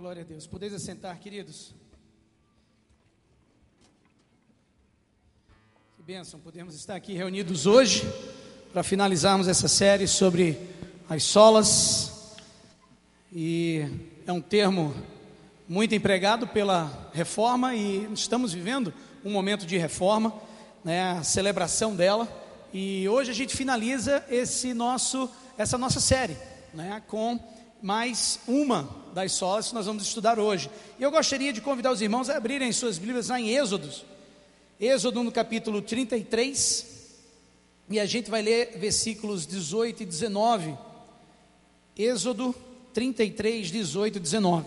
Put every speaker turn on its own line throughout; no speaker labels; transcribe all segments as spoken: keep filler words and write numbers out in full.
Glória a Deus. Podeis assentar, queridos. Que bênção, podemos estar aqui reunidos hoje para finalizarmos essa série sobre as solas. E é um termo muito empregado pela reforma e estamos vivendo um momento de reforma, né, a celebração dela. E hoje a gente finaliza esse nosso, essa nossa série, né, com mais uma das solas que nós vamos estudar hoje. E eu gostaria de convidar os irmãos a abrirem suas Bíblias lá em Êxodos, Êxodo no capítulo trinta e três, e a gente vai ler versículos dezoito e dezenove. Êxodo trinta e três, dezoito e dezenove.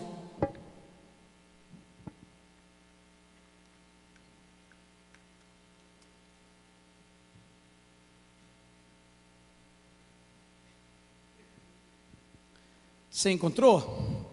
Você encontrou?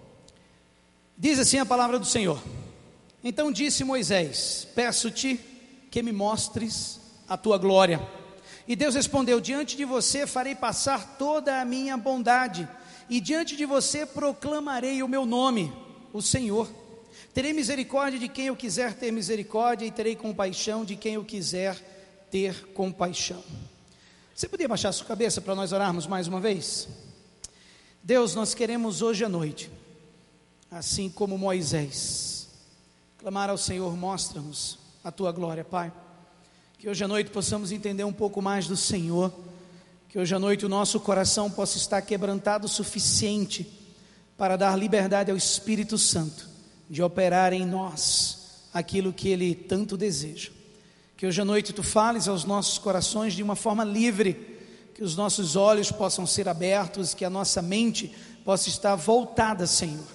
Diz assim a palavra do Senhor: Então disse Moisés: Peço-te que me mostres a tua glória. E Deus respondeu: Diante de você farei passar toda a minha bondade, e diante de você proclamarei o meu nome, o Senhor. Terei misericórdia de quem eu quiser ter misericórdia, e terei compaixão de quem eu quiser ter compaixão. Você poderia baixar sua cabeça para nós orarmos mais uma vez? Deus, nós queremos hoje à noite, assim como Moisés, clamar ao Senhor: mostra-nos a tua glória, Pai. Que hoje à noite possamos entender um pouco mais do Senhor, que hoje à noite o nosso coração possa estar quebrantado o suficiente para dar liberdade ao Espírito Santo de operar em nós aquilo que Ele tanto deseja. Que hoje à noite Tu fales aos nossos corações de uma forma livre, que os nossos olhos possam ser abertos, que a nossa mente possa estar voltada, Senhor,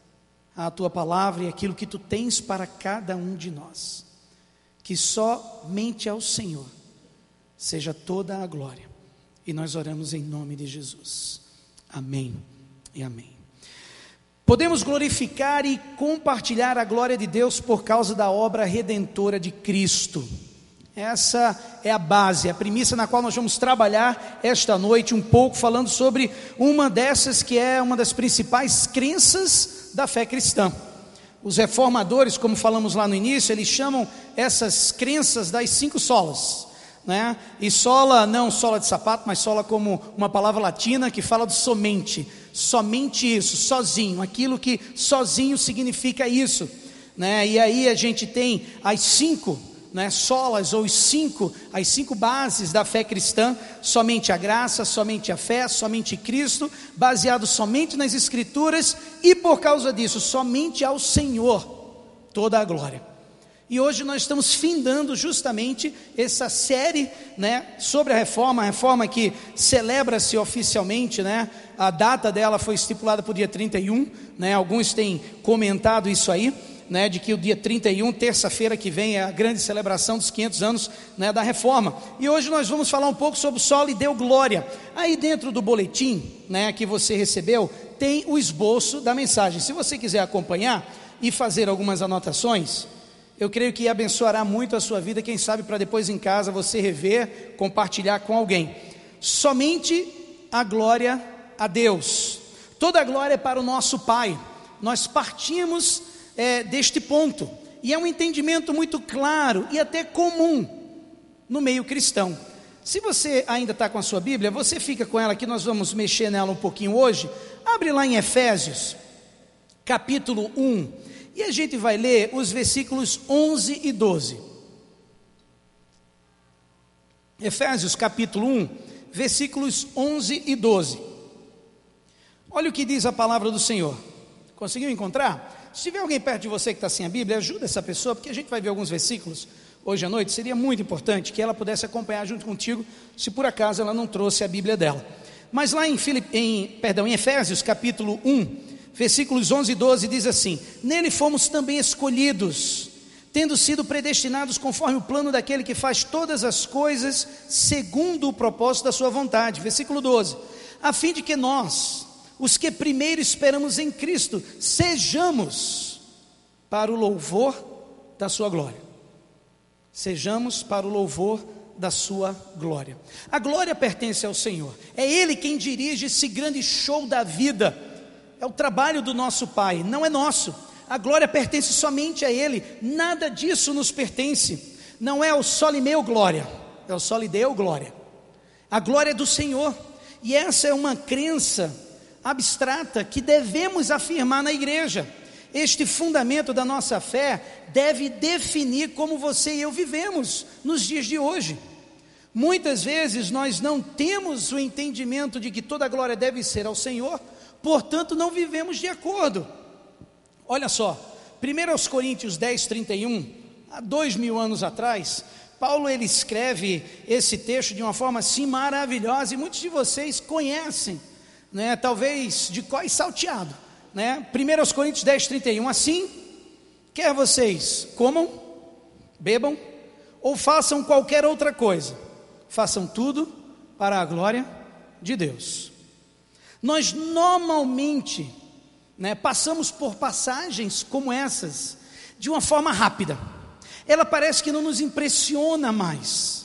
à Tua palavra e aquilo que Tu tens para cada um de nós. Que somente ao Senhor seja toda a glória. E nós oramos em nome de Jesus. Amém e amém. Podemos glorificar e compartilhar a glória de Deus por causa da obra redentora de Cristo. Essa é a base, a premissa na qual nós vamos trabalhar esta noite um pouco, falando sobre uma dessas que é uma das principais crenças da fé cristã. Os reformadores, como falamos lá no início, eles chamam essas crenças das cinco solas, né? E sola, não sola de sapato, mas sola como uma palavra latina que fala do somente, somente isso, sozinho, aquilo que sozinho significa isso, né? E aí a gente tem as cinco, né, solas, ou os cinco, as cinco bases da fé cristã: somente a graça, somente a fé, somente Cristo, baseado somente nas Escrituras, e por causa disso, somente ao Senhor toda a glória. E hoje nós estamos findando justamente essa série, né, sobre a reforma, a reforma que celebra-se oficialmente, né, a data dela foi estipulada para o dia trinta e um, né, alguns têm comentado isso aí, né, de que o dia trinta e um, terça-feira que vem, é a grande celebração dos quinhentos anos, né, da reforma. E hoje nós vamos falar um pouco sobre o solo e deu glória. Aí dentro do boletim, né, que você recebeu, tem o esboço da mensagem. Se você quiser acompanhar e fazer algumas anotações, eu creio que abençoará muito a sua vida, quem sabe para depois em casa você rever, compartilhar com alguém. Somente a glória a Deus. Toda a glória é para o nosso Pai. Nós partimos É, deste ponto, e é um entendimento muito claro e até comum no meio cristão. Se você ainda está com a sua Bíblia, você fica com ela aqui, nós vamos mexer nela um pouquinho hoje. Abre lá em Efésios, capítulo um, e a gente vai ler os versículos onze e doze. Efésios, capítulo um, versículos onze e doze. Olha o que diz a palavra do Senhor. Conseguiu encontrar? Se tiver alguém perto de você que está sem a Bíblia, ajuda essa pessoa, porque a gente vai ver alguns versículos hoje à noite. Seria muito importante que ela pudesse acompanhar junto contigo, se por acaso ela não trouxe a Bíblia dela. Mas lá em, Filip, em, perdão, em Efésios capítulo um, versículos onze e doze, diz assim: Nele fomos também escolhidos, tendo sido predestinados conforme o plano daquele que faz todas as coisas segundo o propósito da sua vontade. Versículo doze: A fim de que nós, os que primeiro esperamos em Cristo, sejamos para o louvor da sua glória. Sejamos para o louvor da sua glória. A glória pertence ao Senhor. É Ele quem dirige esse grande show da vida. é o trabalho do nosso Pai, não é nosso. A glória pertence somente a Ele, nada disso nos pertence. Não é o só lhe meu glória, é o só lhe deu glória. A glória é do Senhor, e essa é uma crença abstrata que devemos afirmar na igreja. Este fundamento da nossa fé deve definir como você e eu vivemos nos dias de hoje. Muitas vezes nós não temos o entendimento de que toda a glória deve ser ao Senhor, portanto não vivemos de acordo. Olha só, primeiro aos Coríntios dez, trinta e um, há dois mil anos atrás, Paulo ele escreve esse texto de uma forma assim maravilhosa, e muitos de vocês conhecem, né, talvez de cós salteado, né? primeiro aos Coríntios dez, trinta e um, assim, quer vocês comam, bebam, ou façam qualquer outra coisa, façam tudo para a glória de Deus. Nós normalmente, né, passamos por passagens como essas, de uma forma rápida. Ela parece que não nos impressiona mais,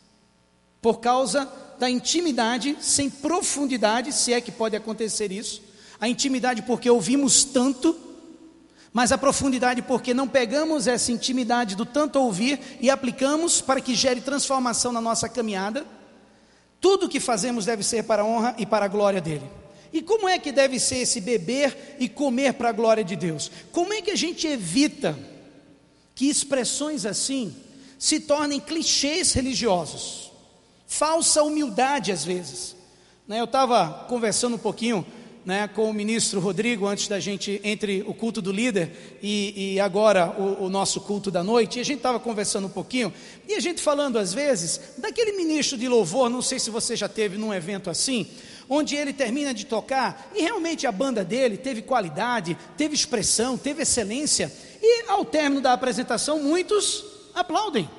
por causa da intimidade sem profundidade, se é que pode acontecer isso. A intimidade porque ouvimos tanto, mas a profundidade porque não pegamos essa intimidade do tanto ouvir e aplicamos para que gere transformação na nossa caminhada. Tudo o que fazemos deve ser para a honra e para a glória dele. E como é que deve ser esse beber e comer para a glória de Deus? Como é que a gente evita que expressões assim se tornem clichês religiosos? Falsa humildade às vezes, né? Eu estava conversando um pouquinho, né, com o ministro Rodrigo, antes da gente, entre o culto do líder e, e agora o, o nosso culto da noite, e a gente estava conversando um pouquinho, e a gente falando às vezes, daquele ministro de louvor, não sei se você já teve num evento assim, onde ele termina de tocar, e realmente a banda dele teve qualidade, teve expressão, teve excelência, e ao término da apresentação, muitos aplaudem.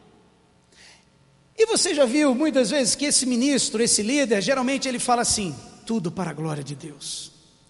E você já viu muitas vezes que esse ministro, esse líder, geralmente ele fala assim, tudo para a glória de Deus.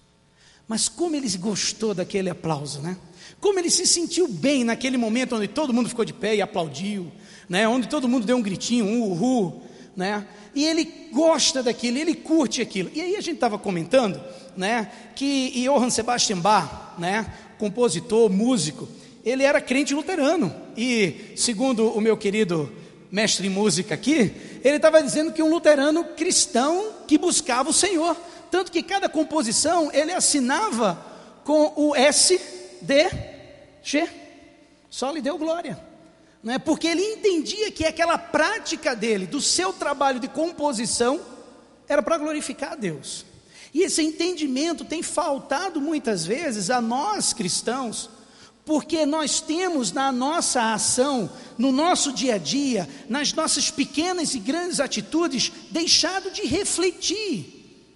Mas como ele gostou daquele aplauso, né? Como ele se sentiu bem naquele momento onde todo mundo ficou de pé e aplaudiu, né? Onde todo mundo deu um gritinho, um uhul, né? E ele gosta daquilo, ele curte aquilo. E aí a gente estava comentando, né, que Johann Sebastian Bach, né, compositor, músico, ele era crente luterano. E segundo o meu querido mestre em música aqui, ele estava dizendo que um luterano cristão que buscava o Senhor, tanto que cada composição ele assinava com o S, D, G, só lhe deu glória, né? Porque ele entendia que aquela prática dele, do seu trabalho de composição, era para glorificar a Deus. E esse entendimento tem faltado muitas vezes a nós cristãos, porque nós temos na nossa ação, no nosso dia a dia, nas nossas pequenas e grandes atitudes, deixado de refletir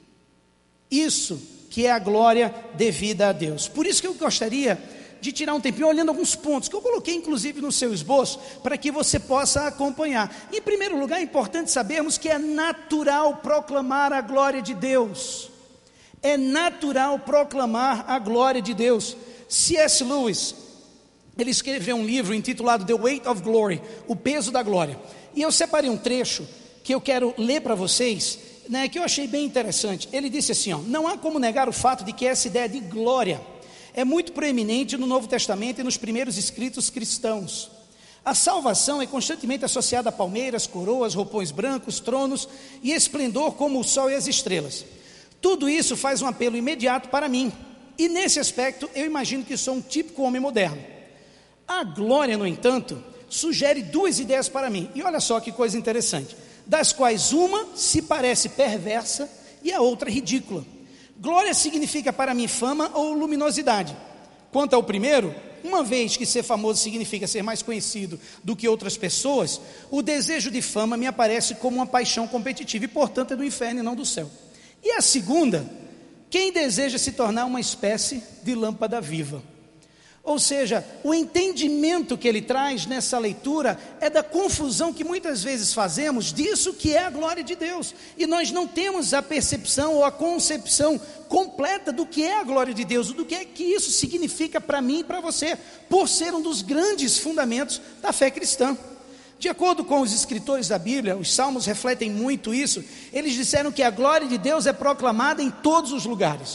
isso que é a glória devida a Deus. Por isso que eu gostaria de tirar um tempinho olhando alguns pontos, que eu coloquei inclusive no seu esboço, para que você possa acompanhar. Em primeiro lugar, é importante sabermos que é natural proclamar a glória de Deus. É natural proclamar a glória de Deus. C S Lewis, ele escreveu um livro intitulado The Weight of Glory, o peso da glória, e eu separei um trecho que eu quero ler para vocês, né, que eu achei bem interessante. Ele disse assim, ó, não há como negar o fato de que essa ideia de glória é muito proeminente no Novo Testamento e nos primeiros escritos cristãos. A salvação é constantemente associada a palmeiras, coroas, roupões brancos, tronos e esplendor como o sol e as estrelas. Tudo isso faz um apelo imediato para mim. E nesse aspecto, eu imagino que sou um típico homem moderno. A glória, no entanto, sugere duas ideias para mim. E olha só que coisa interessante. Das quais uma se parece perversa e a outra ridícula. Glória significa para mim fama ou luminosidade. Quanto ao primeiro, uma vez que ser famoso significa ser mais conhecido do que outras pessoas, o desejo de fama me aparece como uma paixão competitiva e, portanto, é do inferno e não do céu. E a segunda, quem deseja se tornar uma espécie de lâmpada viva. Ou seja, o entendimento que ele traz nessa leitura é da confusão que muitas vezes fazemos disso que é a glória de Deus. E nós não temos a percepção ou a concepção completa do que é a glória de Deus, do que é que isso significa para mim e para você, por ser um dos grandes fundamentos da fé cristã. De acordo com os escritores da Bíblia, os salmos refletem muito isso. Eles disseram que a glória de Deus é proclamada em todos os lugares.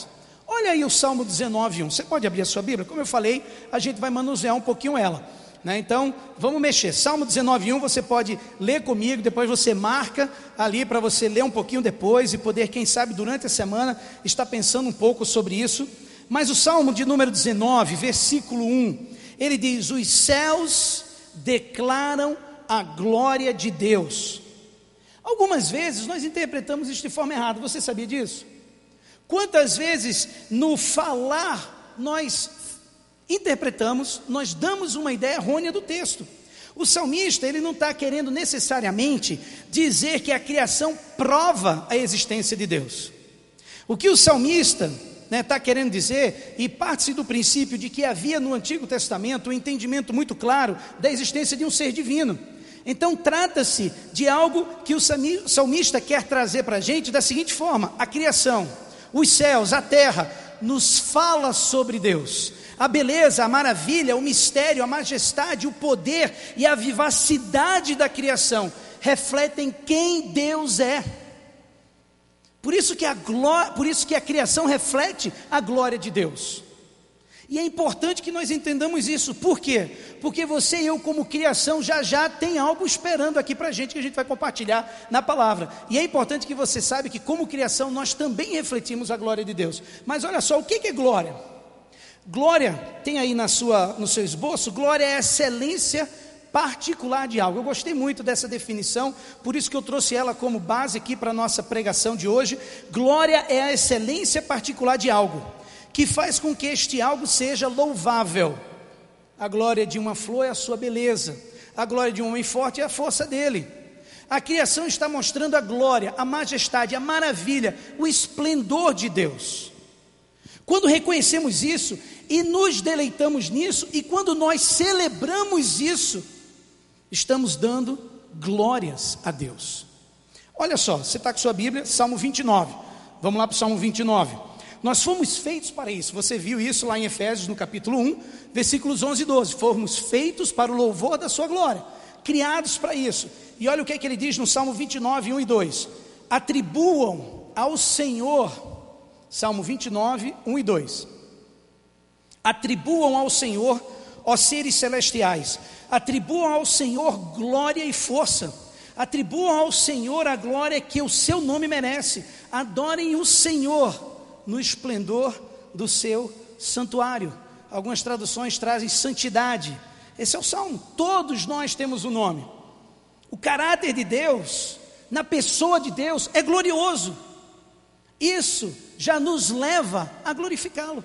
Olha aí o Salmo dezenove, um. Você pode abrir a sua Bíblia? Como eu falei, a gente vai manusear um pouquinho ela, né? Então, vamos mexer. Salmo dezenove, um, você pode ler comigo, depois você marca ali para você ler um pouquinho depois e poder, quem sabe, durante a semana, estar pensando um pouco sobre isso. Mas o Salmo de número dezenove, versículo um, ele diz: os céus declaram a glória de Deus. Algumas vezes nós interpretamos isso de forma errada. Você sabia disso? Quantas vezes no falar nós interpretamos, nós damos uma ideia errônea do texto. O salmista, ele não está querendo necessariamente dizer que a criação prova a existência de Deus. O que o salmista está, né, querendo dizer, e parte-se do princípio de que havia no Antigo Testamento um entendimento muito claro da existência de um ser divino. Então trata-se de algo que o salmista quer trazer para a gente da seguinte forma: a criação, os céus, a terra, nos fala sobre Deus. A beleza, a maravilha, o mistério, a majestade, o poder e a vivacidade da criação refletem quem Deus é. Por isso que a glória, por isso que a criação reflete a glória de Deus. E é importante que nós entendamos isso. Por quê? Porque você e eu, como criação, já já tem algo esperando aqui para a gente, que a gente vai compartilhar na palavra. E é importante que você saiba que, como criação, nós também refletimos a glória de Deus. Mas olha só, o que é glória? Glória, tem aí na sua, no seu esboço, glória é a excelência particular de algo. Eu gostei muito dessa definição, por isso que eu trouxe ela como base aqui para a nossa pregação de hoje. Glória é a excelência particular de algo, que faz com que este algo seja louvável. A glória de uma flor é a sua beleza, a glória de um homem forte é a força dele. A criação está mostrando a glória, a majestade, a maravilha, o esplendor de Deus. Quando reconhecemos isso e nos deleitamos nisso, e quando nós celebramos isso, estamos dando glórias a Deus. Olha só, você está com sua Bíblia, Salmo vinte e nove, vamos lá para o Salmo vinte e nove. Nós fomos feitos para isso. Você viu isso lá em Efésios, no capítulo um, versículos onze e doze. Fomos feitos para o louvor da sua glória, criados para isso. E olha o que é que ele diz no Salmo vinte e nove, um e dois. Atribuam ao Senhor, Salmo vinte e nove, um e dois. Atribuam ao Senhor, ó seres celestiais, atribuam ao Senhor glória e força. Atribuam ao Senhor a glória que o seu nome merece. Adorem o Senhor no esplendor do seu santuário. Algumas traduções trazem santidade. Esse é o Salmo. Todos nós temos um nome. O caráter de Deus, na pessoa de Deus, é glorioso. Isso já nos leva a glorificá-lo.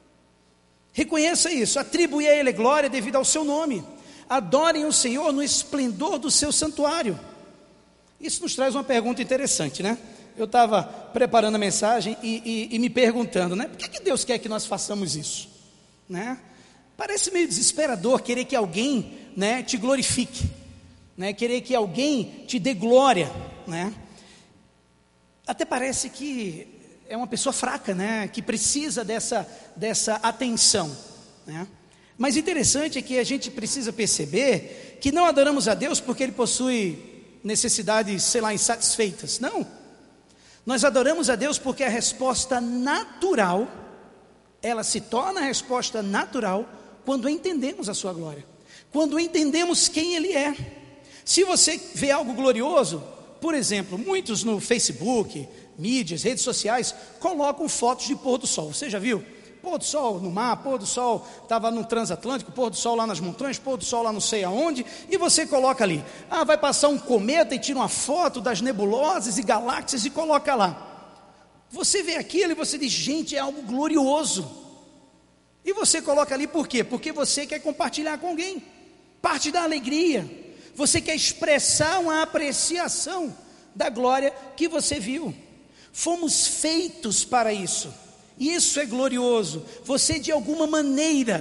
Reconheça isso. Atribui a Ele glória devido ao seu nome. Adorem o Senhor no esplendor do seu santuário. Isso nos traz uma pergunta interessante, né? Eu estava preparando a mensagem e, e, e me perguntando, né? Por que, que Deus quer que nós façamos isso? Né? Parece meio desesperador querer que alguém, né, te glorifique, né? Querer que alguém te dê glória, né? Até parece que é uma pessoa fraca, né? Que precisa dessa, dessa atenção, né? Mas interessante é que a gente precisa perceber que não adoramos a Deus porque Ele possui necessidades, sei lá, insatisfeitas. Não. Nós adoramos a Deus porque a resposta natural, ela se torna a resposta natural quando entendemos a sua glória, quando entendemos quem Ele é. Se você vê algo glorioso, por exemplo, muitos no Facebook, mídias, redes sociais, colocam fotos de pôr do sol. Você já viu? Pôr do sol no mar, pôr do sol, estava no transatlântico, pôr do sol lá nas montanhas, pôr do sol lá não sei aonde, e você coloca ali, ah, vai passar um cometa e tira uma foto das nebulosas e galáxias e coloca lá. Você vê aquilo e você diz, gente, é algo glorioso. E você coloca ali por quê? Porque você quer compartilhar com alguém, parte da alegria, você quer expressar uma apreciação da glória que você viu. Fomos feitos para isso. Isso é glorioso. Você, de alguma maneira,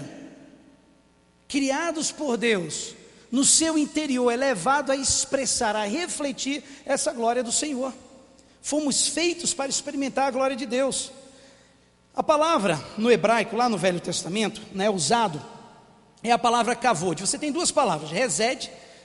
criados por Deus, no seu interior é levado a expressar, a refletir essa glória do Senhor. Fomos feitos para experimentar a glória de Deus. A palavra no hebraico, lá no Velho Testamento, né, usado, é a palavra kavod. Você tem duas palavras, resed,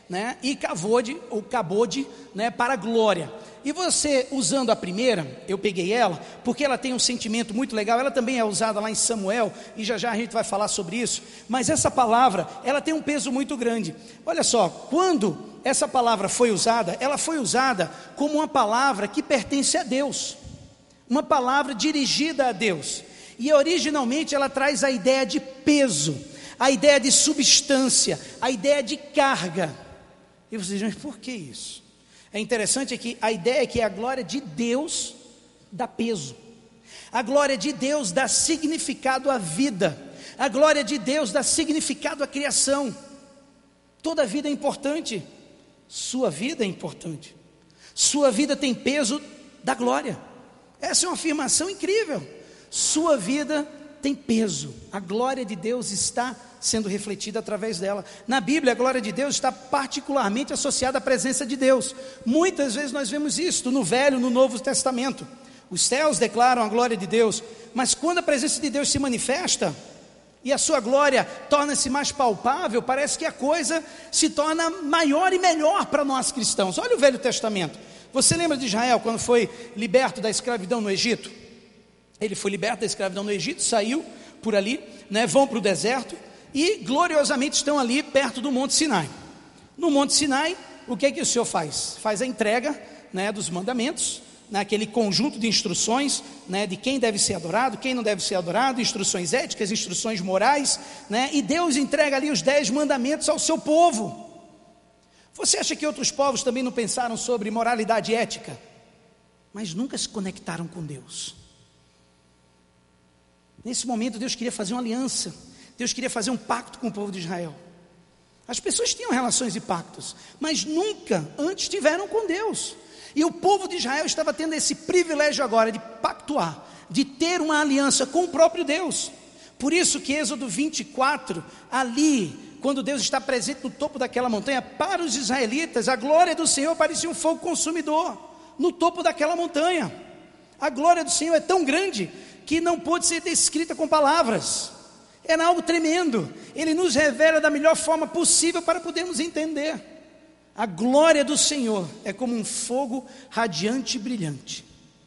né, e kavod, ou kabod, né, para glória. E você, usando a primeira, eu peguei ela, porque ela tem um sentimento muito legal. Ela também é usada lá em Samuel, e já já a gente vai falar sobre isso. Mas essa palavra, ela tem um peso muito grande. Olha só, quando essa palavra foi usada, ela foi usada como uma palavra que pertence a Deus, uma palavra dirigida a Deus. E originalmente ela traz a ideia de peso, a ideia de substância, a ideia de carga. E vocês dizem, mas por que isso? É interessante é que a ideia é que a glória de Deus dá peso, a glória de Deus dá significado à vida, a glória de Deus dá significado à criação. Toda vida é importante, sua vida é importante, sua vida tem peso da glória. Essa é uma afirmação incrível. Sua vida tem peso, a glória de Deus está sendo refletida através dela. Na Bíblia, a glória de Deus está particularmente associada à presença de Deus. Muitas vezes nós vemos isso no Velho e no Novo Testamento. Os céus declaram a glória de Deus, mas quando a presença de Deus se manifesta e a sua glória torna-se mais palpável, parece que a coisa se torna maior e melhor para nós cristãos. Olha o Velho Testamento. Você lembra de Israel quando foi liberto da escravidão no Egito? Ele foi liberto da escravidão no Egito, saiu por ali, né, vão para o deserto e gloriosamente estão ali perto do Monte Sinai. No Monte Sinai, o que é que o Senhor faz? Faz a entrega, né, dos mandamentos, naquele conjunto de instruções, né, de quem deve ser adorado, quem não deve ser adorado, instruções éticas, instruções morais, né, e Deus entrega ali os dez mandamentos ao seu povo. Você acha que outros povos também não pensaram sobre moralidade ética? Mas nunca se conectaram com Deus. Nesse momento Deus queria fazer uma aliança, Deus queria fazer um pacto com o povo de Israel. As pessoas tinham relações e pactos, mas nunca antes tiveram com Deus. E o povo de Israel estava tendo esse privilégio agora de pactuar, de ter uma aliança com o próprio Deus. Por isso que Êxodo vinte e quatro, ali, quando Deus está presente no topo daquela montanha, para os israelitas, a glória do Senhor parecia um fogo consumidor, no topo daquela montanha. A glória do Senhor é tão grande, que não pôde ser descrita com palavras. Era algo tremendo. Ele nos revela da melhor forma possível para podermos entender. A glória do Senhor é como um fogo radiante e brilhante.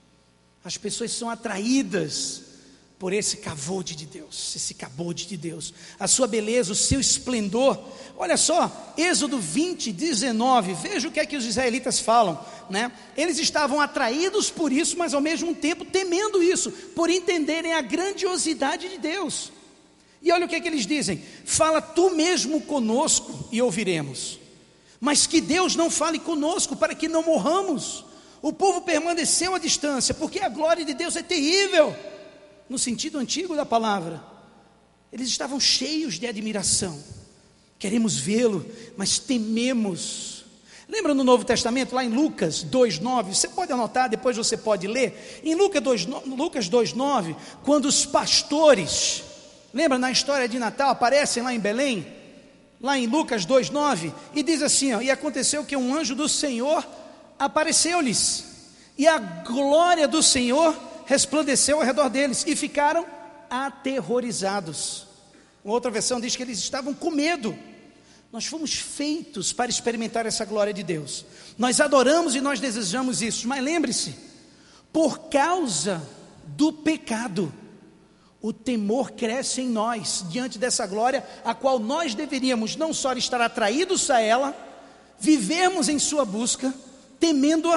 As pessoas são atraídas por esse kavod de Deus, esse kabod de Deus, a sua beleza, o seu esplendor. Olha só, Êxodo vinte, dezenove, veja o que é que os israelitas falam, né? Eles estavam atraídos por isso, mas ao mesmo tempo temendo isso, por entenderem a grandiosidade de Deus. E olha o que é que eles dizem: fala tu mesmo conosco e ouviremos, mas que Deus não fale conosco para que não morramos. O povo permaneceu à distância, porque a glória de Deus é terrível, no sentido antigo da palavra. Eles estavam cheios de admiração, queremos vê-lo, mas tememos. Lembra no Novo Testamento, lá em Lucas dois, nove, você pode anotar, depois você pode ler, em Lucas dois, nove, quando os pastores, lembra na história de Natal, aparecem lá em Belém, lá em Lucas dois, nove, e diz assim, ó, e aconteceu que um anjo do Senhor apareceu-lhes, e a glória do Senhor resplandeceu ao redor deles, e ficaram aterrorizados. Uma outra versão diz que eles estavam com medo. Nós fomos feitos para experimentar essa glória de Deus, nós adoramos e nós desejamos isso, mas lembre-se, por causa do pecado, o temor cresce em nós, diante dessa glória, a qual nós deveríamos não só estar atraídos a ela, vivermos em sua busca, temendo-a,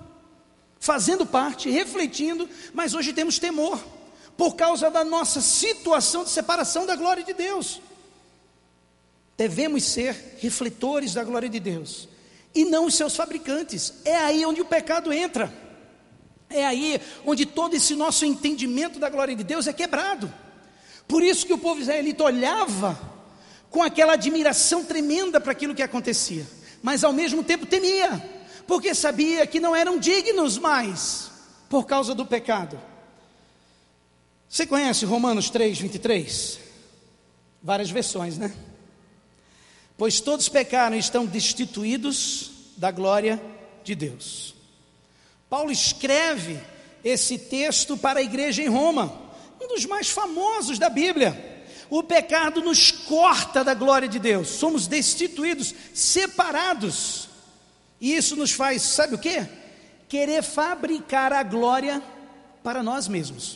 fazendo parte, refletindo, mas hoje temos temor, por causa da nossa situação de separação da glória de Deus. Devemos ser refletores da glória de Deus, e não os seus fabricantes. É aí onde o pecado entra, é aí onde todo esse nosso entendimento da glória de Deus é quebrado. Por isso que o povo israelita olhava com aquela admiração tremenda para aquilo que acontecia, mas ao mesmo tempo temia, porque sabia que não eram dignos mais, por causa do pecado. Você conhece Romanos três, vinte e três? Várias versões, né? Pois todos pecaram e estão destituídos da glória de Deus. Paulo escreve esse texto para a igreja em Roma, um dos mais famosos da Bíblia, O pecado nos corta da glória de Deus. Somos destituídos, separados. E isso nos faz, sabe o quê? Querer fabricar a glória para nós mesmos.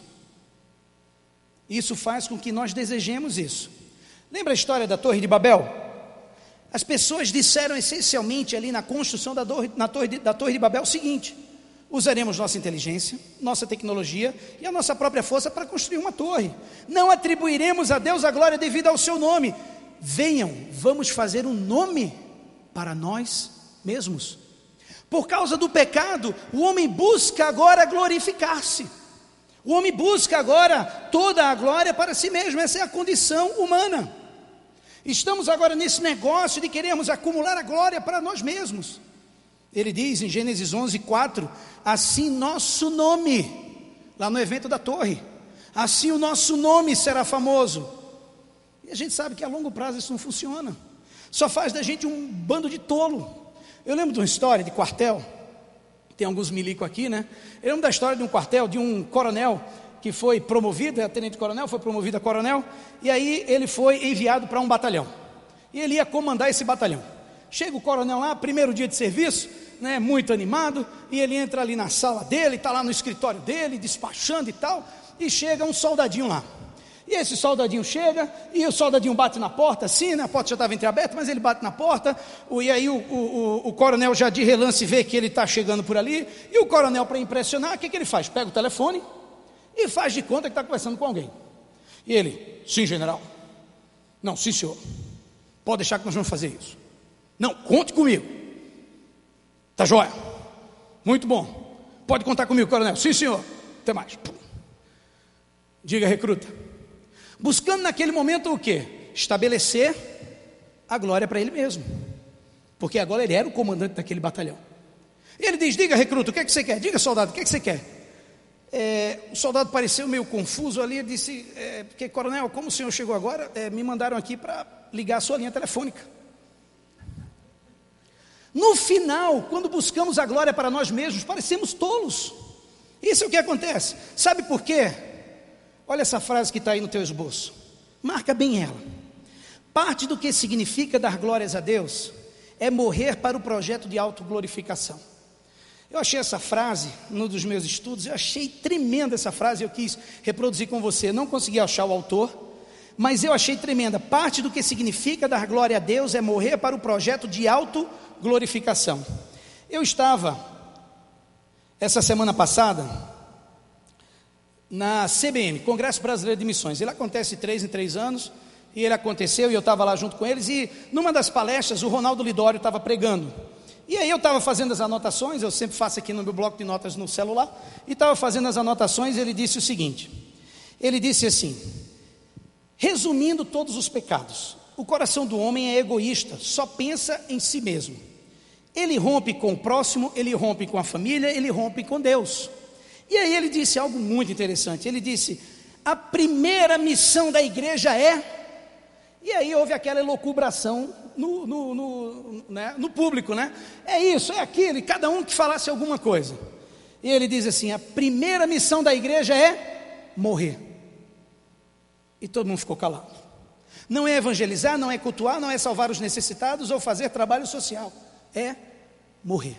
Isso faz com que nós desejemos isso. Lembra a história da Torre de Babel? As pessoas disseram essencialmente ali na construção da torre, na torre de, da Torre de Babel o seguinte: usaremos nossa inteligência, nossa tecnologia e a nossa própria força para construir uma torre. Não atribuiremos a Deus a glória devida ao seu nome. Venham, vamos fazer um nome para nós mesmos. Por causa do pecado, o homem busca agora glorificar-se. O homem busca agora toda a glória para si mesmo. Essa é a condição humana. Estamos agora nesse negócio de querermos acumular a glória para nós mesmos. Ele diz em Gênesis onze, quatro, assim nosso nome, lá no evento da torre, assim o nosso nome será famoso. E a gente sabe que a longo prazo isso não funciona. Só faz da gente um bando de tolo. Eu lembro de uma história de quartel, tem alguns milico aqui, né? Eu lembro da história de um quartel, de um coronel que foi promovido, é tenente-coronel, foi promovido a coronel, e aí ele foi enviado para um batalhão. E ele ia comandar esse batalhão. Chega o coronel lá, primeiro dia de serviço, né, muito animado, e ele entra ali na sala dele, está lá no escritório dele, despachando e tal, e chega um soldadinho lá. E esse soldadinho chega, e o soldadinho bate na porta, assim, né? A porta já estava entreaberta, mas ele bate na porta, e aí o, o, o, o coronel já de relance vê que ele está chegando por ali, e o coronel, para impressionar, o que, que ele faz? Pega o telefone e faz de conta que está conversando com alguém. E ele, sim, general. Não, sim, senhor. Pode deixar que nós vamos fazer isso. Não, conte comigo. Tá joia? Muito bom. Pode contar comigo, coronel. Sim, senhor. Até mais. Diga, recruta. Buscando naquele momento o quê? Estabelecer a glória para ele mesmo. Porque agora ele era o comandante daquele batalhão. E ele diz, diga, recruta, o que é que você quer? Diga, soldado, o que é que você quer? É, o soldado pareceu meio confuso ali. Ele disse, é, porque, coronel, como o senhor chegou agora, é, me mandaram aqui para ligar a sua linha telefônica. No final, quando buscamos a glória para nós mesmos, parecemos tolos. Isso é o que acontece. Sabe por quê? Olha essa frase que está aí no teu esboço. Marca bem ela. Parte do que significa dar glórias a Deus é morrer para o projeto de autoglorificação. Eu achei essa frase, num dos meus estudos, eu achei tremenda essa frase, eu quis reproduzir com você. Não consegui achar o autor, mas eu achei tremenda. Parte do que significa dar glória a Deus é morrer para o projeto de autoglorificação. Eu estava, essa semana passada, na C B M, Congresso Brasileiro de Missões. Ele acontece de três em três anos, e ele aconteceu, e eu estava lá junto com eles, e numa das palestras, o Ronaldo Lidório estava pregando. E aí eu estava fazendo as anotações, eu sempre faço aqui no meu bloco de notas no celular, e estava fazendo as anotações, e ele disse o seguinte, ele disse assim, resumindo todos os pecados, o coração do homem é egoísta, só pensa em si mesmo. Ele rompe com o próximo, ele rompe com a família, ele rompe com Deus. E aí ele disse algo muito interessante, ele disse, a primeira missão da igreja é, e aí houve aquela elucubração no, no, no, né, no público, né? É isso, é aquilo, e cada um que falasse alguma coisa. E ele diz assim, a primeira missão da igreja é morrer. E todo mundo ficou calado. Não é evangelizar, não é cultuar, não é salvar os necessitados ou fazer trabalho social, é morrer.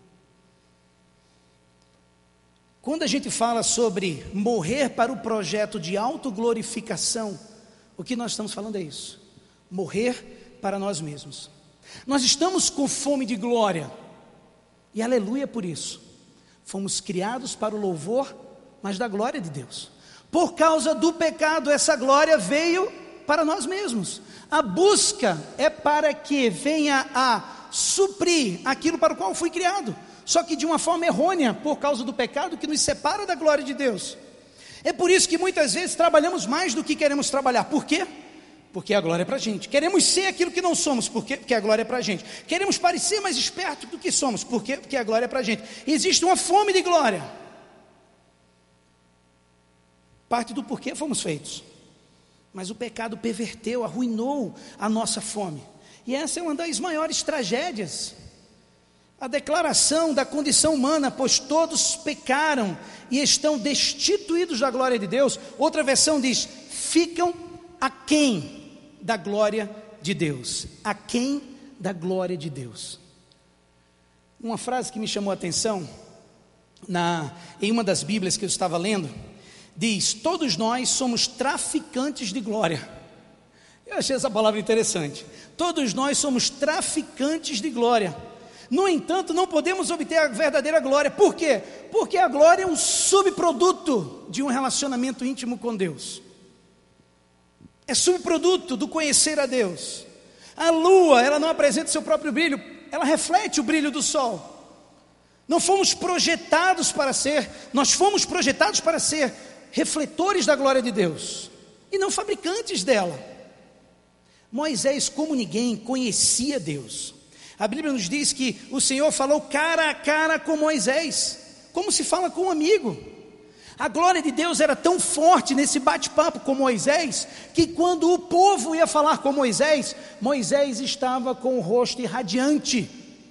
Quando a gente fala sobre morrer para o projeto de autoglorificação, o que nós estamos falando é isso, morrer para nós mesmos. Nós estamos com fome de glória, e aleluia por isso. Fomos criados para o louvor, mas da glória de Deus. Por causa do pecado, essa glória veio para nós mesmos. A busca é para que venha a suprir aquilo para o qual fui criado. Só que de uma forma errônea, por causa do pecado que nos separa da glória de Deus. É por isso que muitas vezes trabalhamos mais do que queremos trabalhar. Por quê? Porque a glória é para a gente. Queremos ser aquilo que não somos, por quê? Porque a glória é para a gente. Queremos parecer mais esperto do que somos, por quê? Porque a glória é para a gente. Existe uma fome de glória. Parte do porquê fomos feitos. Mas o pecado perverteu, arruinou a nossa fome. E essa é uma das maiores tragédias. A declaração da condição humana, pois todos pecaram e estão destituídos da glória de Deus. Outra versão diz, ficam aquém da glória de Deus. Aquém da glória de Deus. Uma frase que me chamou a atenção, na, em uma das Bíblias que eu estava lendo, diz: todos nós somos traficantes de glória. Eu achei essa palavra interessante. Todos nós somos traficantes de glória. No entanto, não podemos obter a verdadeira glória. Por quê? Porque a glória é um subproduto de um relacionamento íntimo com Deus. É subproduto do conhecer a Deus. A lua, ela não apresenta seu próprio brilho, ela reflete o brilho do sol. Não fomos projetados para ser, nós fomos projetados para ser refletores da glória de Deus, e não fabricantes dela. Moisés, como ninguém, conhecia Deus. A Bíblia nos diz que o Senhor falou cara a cara com Moisés, como se fala com um amigo. A glória de Deus era tão forte nesse bate-papo com Moisés, que quando o povo ia falar com Moisés, Moisés estava com o rosto irradiante.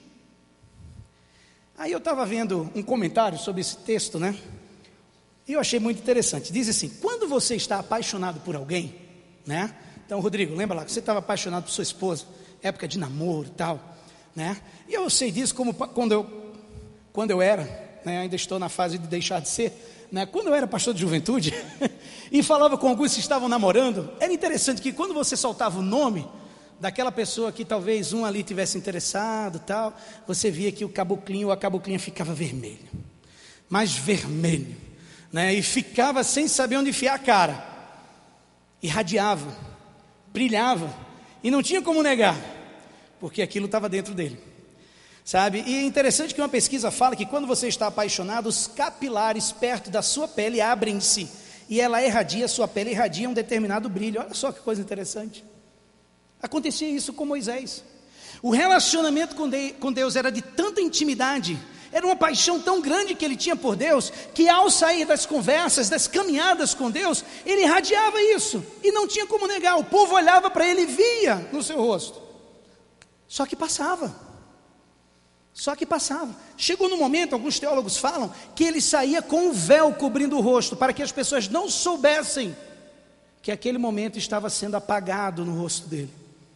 Aí eu estava vendo um comentário sobre esse texto, né? E eu achei muito interessante. Diz assim: quando você está apaixonado por alguém, né? Então, Rodrigo, lembra lá que você estava apaixonado por sua esposa, época de namoro e tal, né? E eu sei disso como quando eu, quando eu era, né? Ainda estou na fase de deixar de ser, né? Quando eu era pastor de juventude e falava com alguns que estavam namorando, era interessante que quando você soltava o nome daquela pessoa que talvez um ali tivesse interessado, tal, você via que o caboclinho ou a caboclinha ficava vermelho, mais vermelho, né? E ficava sem saber onde enfiar a cara, irradiava, brilhava, e não tinha como negar, porque aquilo estava dentro dele, sabe? E é interessante que uma pesquisa fala que quando você está apaixonado, os capilares perto da sua pele abrem-se, e ela irradia, a sua pele irradia um determinado brilho. Olha só que coisa interessante. Acontecia isso com Moisés. O relacionamento com Deus era de tanta intimidade, era uma paixão tão grande que ele tinha por Deus, que ao sair das conversas, das caminhadas com Deus, ele irradiava isso, e não tinha como negar. O povo olhava para ele e via no seu rosto, só que passava, só que passava. Chegou no momento, alguns teólogos falam, que ele saía com um véu cobrindo o rosto, para que as pessoas não soubessem que aquele momento estava sendo apagado no rosto dele.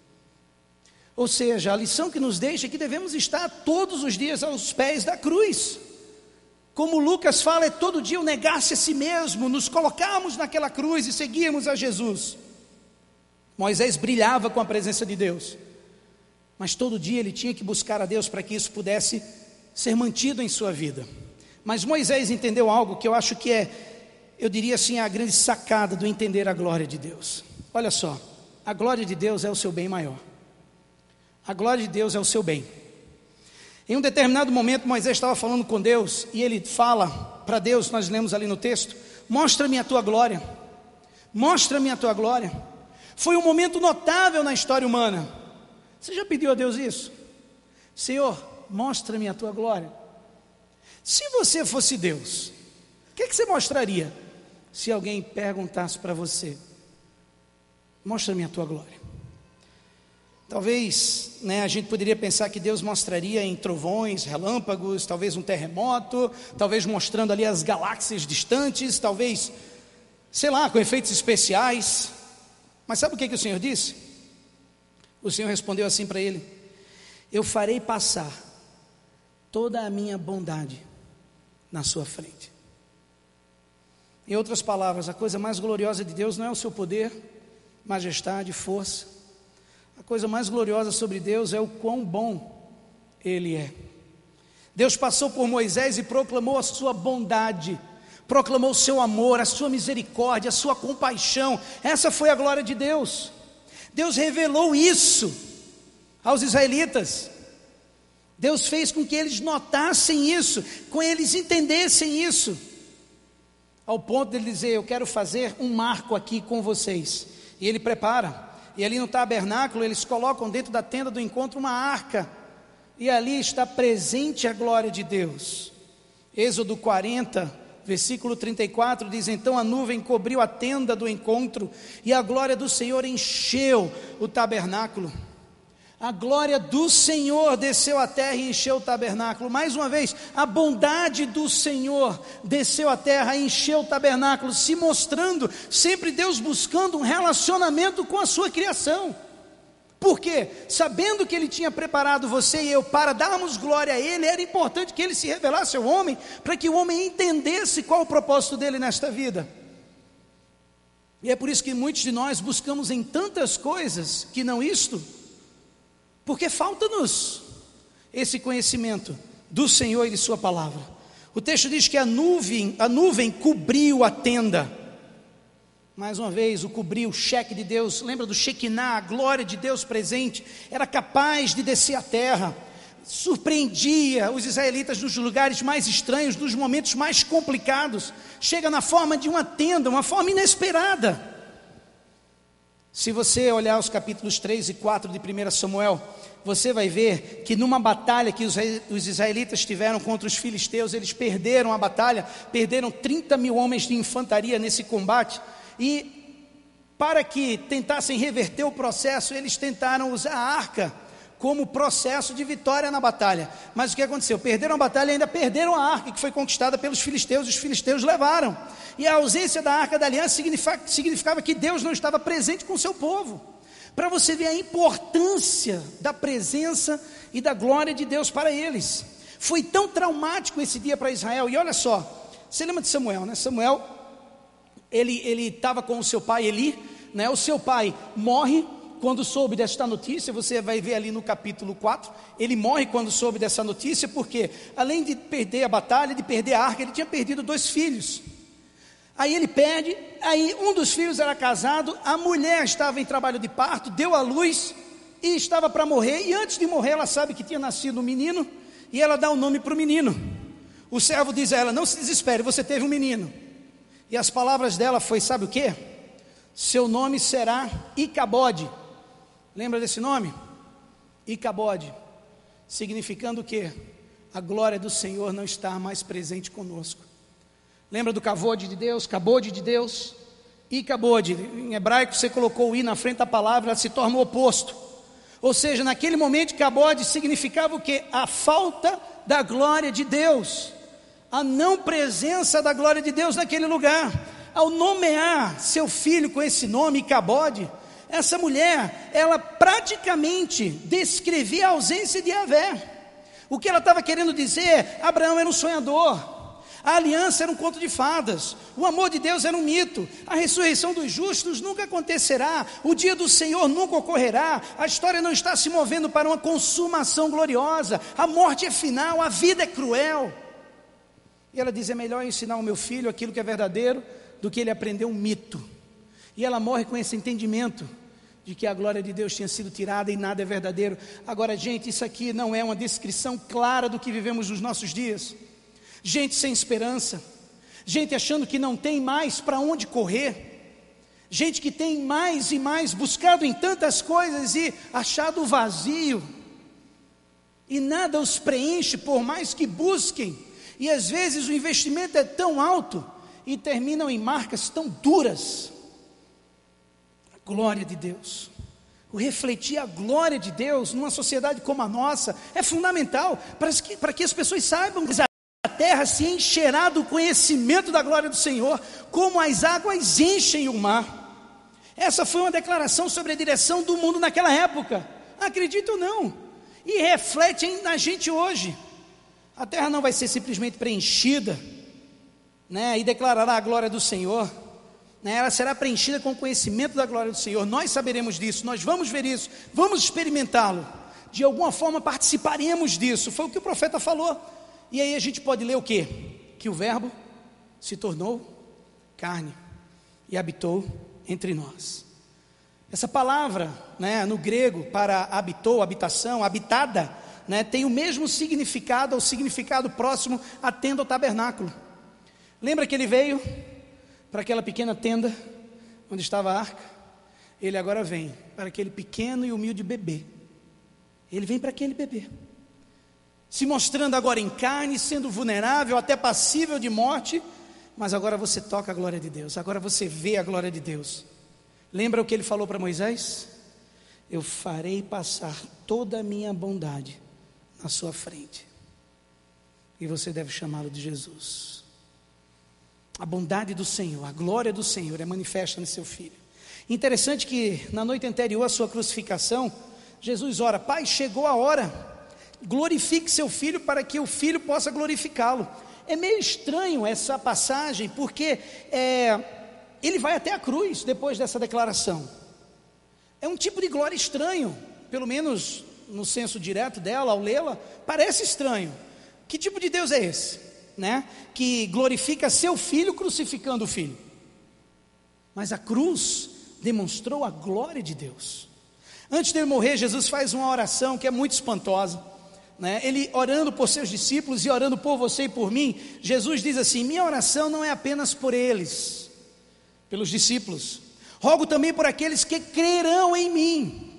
Ou seja, a lição que nos deixa é que devemos estar todos os dias aos pés da cruz. Como Lucas fala, é todo dia o negar-se a si mesmo, nos colocarmos naquela cruz e seguirmos a Jesus. Moisés brilhava com a presença de Deus, mas todo dia ele tinha que buscar a Deus para que isso pudesse ser mantido em sua vida. Mas Moisés entendeu algo que eu acho que é, eu diria assim, a grande sacada do entender a glória de Deus. Olha só, a glória de Deus é o seu bem maior. A glória de Deus é o seu bem. Em um determinado momento, Moisés estava falando com Deus, e ele fala para Deus, nós lemos ali no texto: mostra-me a tua glória, mostra-me a tua glória. Foi um momento notável na história humana. Você já pediu a Deus isso? Senhor, mostra-me a tua glória. Se você fosse Deus, o que, é que você mostraria se alguém perguntasse para você: mostra-me a tua glória? Talvez, né, a gente poderia pensar que Deus mostraria em trovões, relâmpagos, talvez um terremoto, talvez mostrando ali as galáxias distantes, talvez, sei lá, com efeitos especiais. Mas sabe o que, que o Senhor disse? O Senhor respondeu assim para ele: eu farei passar toda a minha bondade na sua frente. Em outras palavras, a coisa mais gloriosa de Deus não é o seu poder, majestade, força. A coisa mais gloriosa sobre Deus é o quão bom Ele é. Deus passou por Moisés e proclamou a sua bondade, proclamou o seu amor, a sua misericórdia, a sua compaixão. Essa foi a glória de Deus. Deus revelou isso aos israelitas. Deus fez com que eles notassem isso, com que eles entendessem isso, ao ponto de ele dizer: eu quero fazer um marco aqui com vocês. E Ele prepara. E ali no tabernáculo eles colocam dentro da tenda do encontro uma arca, e ali está presente a glória de Deus. Êxodo quarenta, versículo trinta e quatro diz: então a nuvem cobriu a tenda do encontro, e a glória do Senhor encheu o tabernáculo. A glória do Senhor desceu à terra e encheu o tabernáculo. Mais uma vez, a bondade do Senhor desceu à terra e encheu o tabernáculo, se mostrando sempre Deus buscando um relacionamento com a sua criação. Por quê? Sabendo que Ele tinha preparado você e eu para darmos glória a Ele, era importante que Ele se revelasse ao homem, para que o homem entendesse qual o propósito dele nesta vida. E é por isso que muitos de nós buscamos em tantas coisas que não isto, porque falta-nos esse conhecimento do Senhor e de sua palavra. O texto diz que a nuvem, a nuvem cobriu a tenda. Mais uma vez, o cobriu, o cheque de Deus. Lembra do Shekinah, a glória de Deus presente. Era capaz de descer à terra. Surpreendia os israelitas nos lugares mais estranhos, nos momentos mais complicados. Chega na forma de uma tenda, uma forma inesperada. Se você olhar os capítulos três e quatro de primeiro Samuel, você vai ver que numa batalha que os, os israelitas tiveram contra os filisteus, eles perderam a batalha, perderam trinta mil homens de infantaria nesse combate, e para que tentassem reverter o processo, eles tentaram usar a arca como processo de vitória na batalha. Mas o que aconteceu? Perderam a batalha e ainda perderam a arca, que foi conquistada pelos filisteus, e os filisteus levaram. E a ausência da arca da aliança significava, significava que Deus não estava presente com o seu povo. Para você ver a importância da presença e da glória de Deus para eles. Foi tão traumático esse dia para Israel. E olha só, você lembra de Samuel, né? Samuel, ele ele estava com o seu pai Eli, né? O seu pai morre quando soube desta notícia. Você vai ver ali no capítulo quatro, ele morre quando soube dessa notícia, porque além de perder a batalha, de perder a arca, ele tinha perdido dois filhos. Aí ele perde, aí um dos filhos era casado, a mulher estava em trabalho de parto, deu à luz e estava para morrer, e antes de morrer ela sabe que tinha nascido um menino, e ela dá o nome para o menino. O servo diz a ela: não se desespere, você teve um menino. E as palavras dela foi, sabe o que? Seu nome será Icabode. Lembra desse nome? Icabode, significando o quê? A glória do Senhor não está mais presente conosco. Lembra do cavode de Deus, cabode de Deus? Icabode, em hebraico você colocou o i na frente da palavra, ela se torna o oposto. Ou seja, naquele momento, cabode significava o quê? A falta da glória de Deus, a não presença da glória de Deus naquele lugar. Ao nomear seu filho com esse nome, Icabode, essa mulher, ela praticamente descrevia a ausência de Yahvé. O que ela estava querendo dizer? Abraão era um sonhador, a aliança era um conto de fadas, o amor de Deus era um mito, a ressurreição dos justos nunca acontecerá, o dia do Senhor nunca ocorrerá, a história não está se movendo para uma consumação gloriosa, a morte é final, a vida é cruel. E ela diz: é melhor ensinar ao meu filho aquilo que é verdadeiro do que ele aprender um mito. E ela morre com esse entendimento de que a glória de Deus tinha sido tirada e nada é verdadeiro. Agora, gente, isso aqui não é uma descrição clara do que vivemos nos nossos dias. Gente sem esperança, gente achando que não tem mais para onde correr, gente que tem mais e mais buscado em tantas coisas e achado vazio, e nada os preenche por mais que busquem, e às vezes o investimento é tão alto e terminam em marcas tão duras. A glória de Deus, o refletir a glória de Deus numa sociedade como a nossa é fundamental para que, para que as pessoas saibam que a terra se encherá do conhecimento da glória do Senhor, como as águas enchem o mar. Essa foi uma declaração sobre a direção do mundo naquela época, acredito ou não, e reflete na gente hoje. A terra não vai ser simplesmente preenchida, né, e declarará a glória do Senhor, né, ela será preenchida com o conhecimento da glória do Senhor. Nós saberemos disso, nós vamos ver isso, vamos experimentá-lo, de alguma forma participaremos disso. Foi o que o profeta falou. E aí a gente pode ler o quê? Que o verbo se tornou carne e habitou entre nós. Essa palavra, né, no grego para habitou, habitação, habitada, né, tem o mesmo significado, ou significado próximo à tenda ou tabernáculo. Lembra que ele veio para aquela pequena tenda onde estava a arca? Ele agora vem para aquele pequeno e humilde bebê. Ele vem para aquele bebê, se mostrando agora em carne, sendo vulnerável, até passível de morte, mas agora você toca a glória de Deus, agora você vê a glória de Deus. Lembra o que ele falou para Moisés? eu farei passar toda a minha bondade na sua frente. E você deve chamá-lo de Jesus. A bondade do Senhor, a glória do Senhor é manifesta no seu Filho. Interessante que na noite anterior à sua crucificação, Jesus ora: Pai, chegou a hora, glorifique seu Filho para que o Filho possa glorificá-lo. É meio estranho essa passagem, porque é, ele vai até a cruz depois dessa declaração. É um tipo de glória estranho, pelo menos no senso direto dela, ao lê-la, parece estranho. Que tipo de Deus é esse, né? Que glorifica seu Filho crucificando o Filho. Mas a cruz demonstrou a glória de Deus. Antes dele morrer, Jesus faz uma oração que é muito espantosa, né? Ele orando por seus discípulos e orando por você e por mim, Jesus diz assim: minha oração não é apenas por eles, pelos discípulos, rogo também por aqueles que crerão em mim,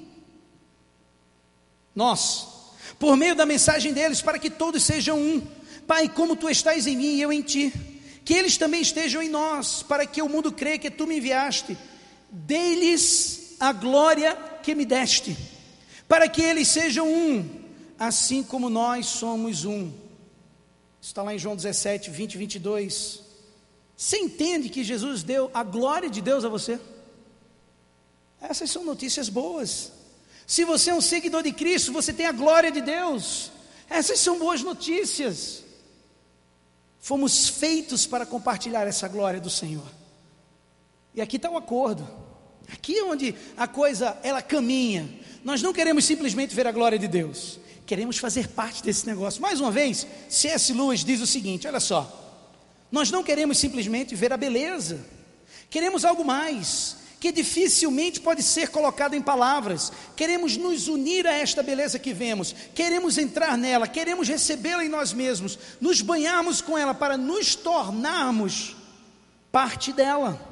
nós, por meio da mensagem deles, para que todos sejam um. Pai, como tu estás em mim e eu em ti, que eles também estejam em nós, para que o mundo creia que tu me enviaste. Dei-lhes a glória que me deste, para que eles sejam um, assim como nós somos um. Está lá em João dezessete, vinte e vinte e dois. Você entende que Jesus deu a glória de Deus a você? Essas são notícias boas. Se você é um seguidor de Cristo, você tem a glória de Deus. Essas são boas notícias. Fomos feitos para compartilhar essa glória do Senhor. E aqui está o acordo. Aqui é onde a coisa, ela caminha. Nós não queremos simplesmente ver a glória de Deus. Queremos fazer parte desse negócio. Mais uma vez, C S Lewis diz o seguinte, olha só. Nós não queremos simplesmente ver a beleza. Queremos algo mais, que dificilmente pode ser colocado em palavras. Queremos nos unir a esta beleza que vemos, queremos entrar nela, queremos recebê-la em nós mesmos, nos banharmos com ela para nos tornarmos parte dela.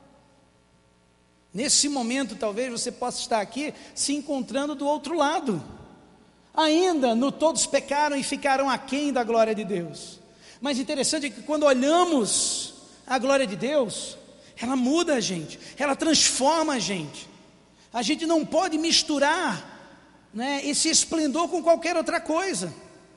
Nesse momento talvez você possa estar aqui se encontrando do outro lado, ainda no todos pecaram e ficaram aquém da glória de Deus. Mas interessante é que quando olhamos a glória de Deus, ela muda a gente, ela transforma a gente. A gente não pode misturar, né, esse esplendor com qualquer outra coisa.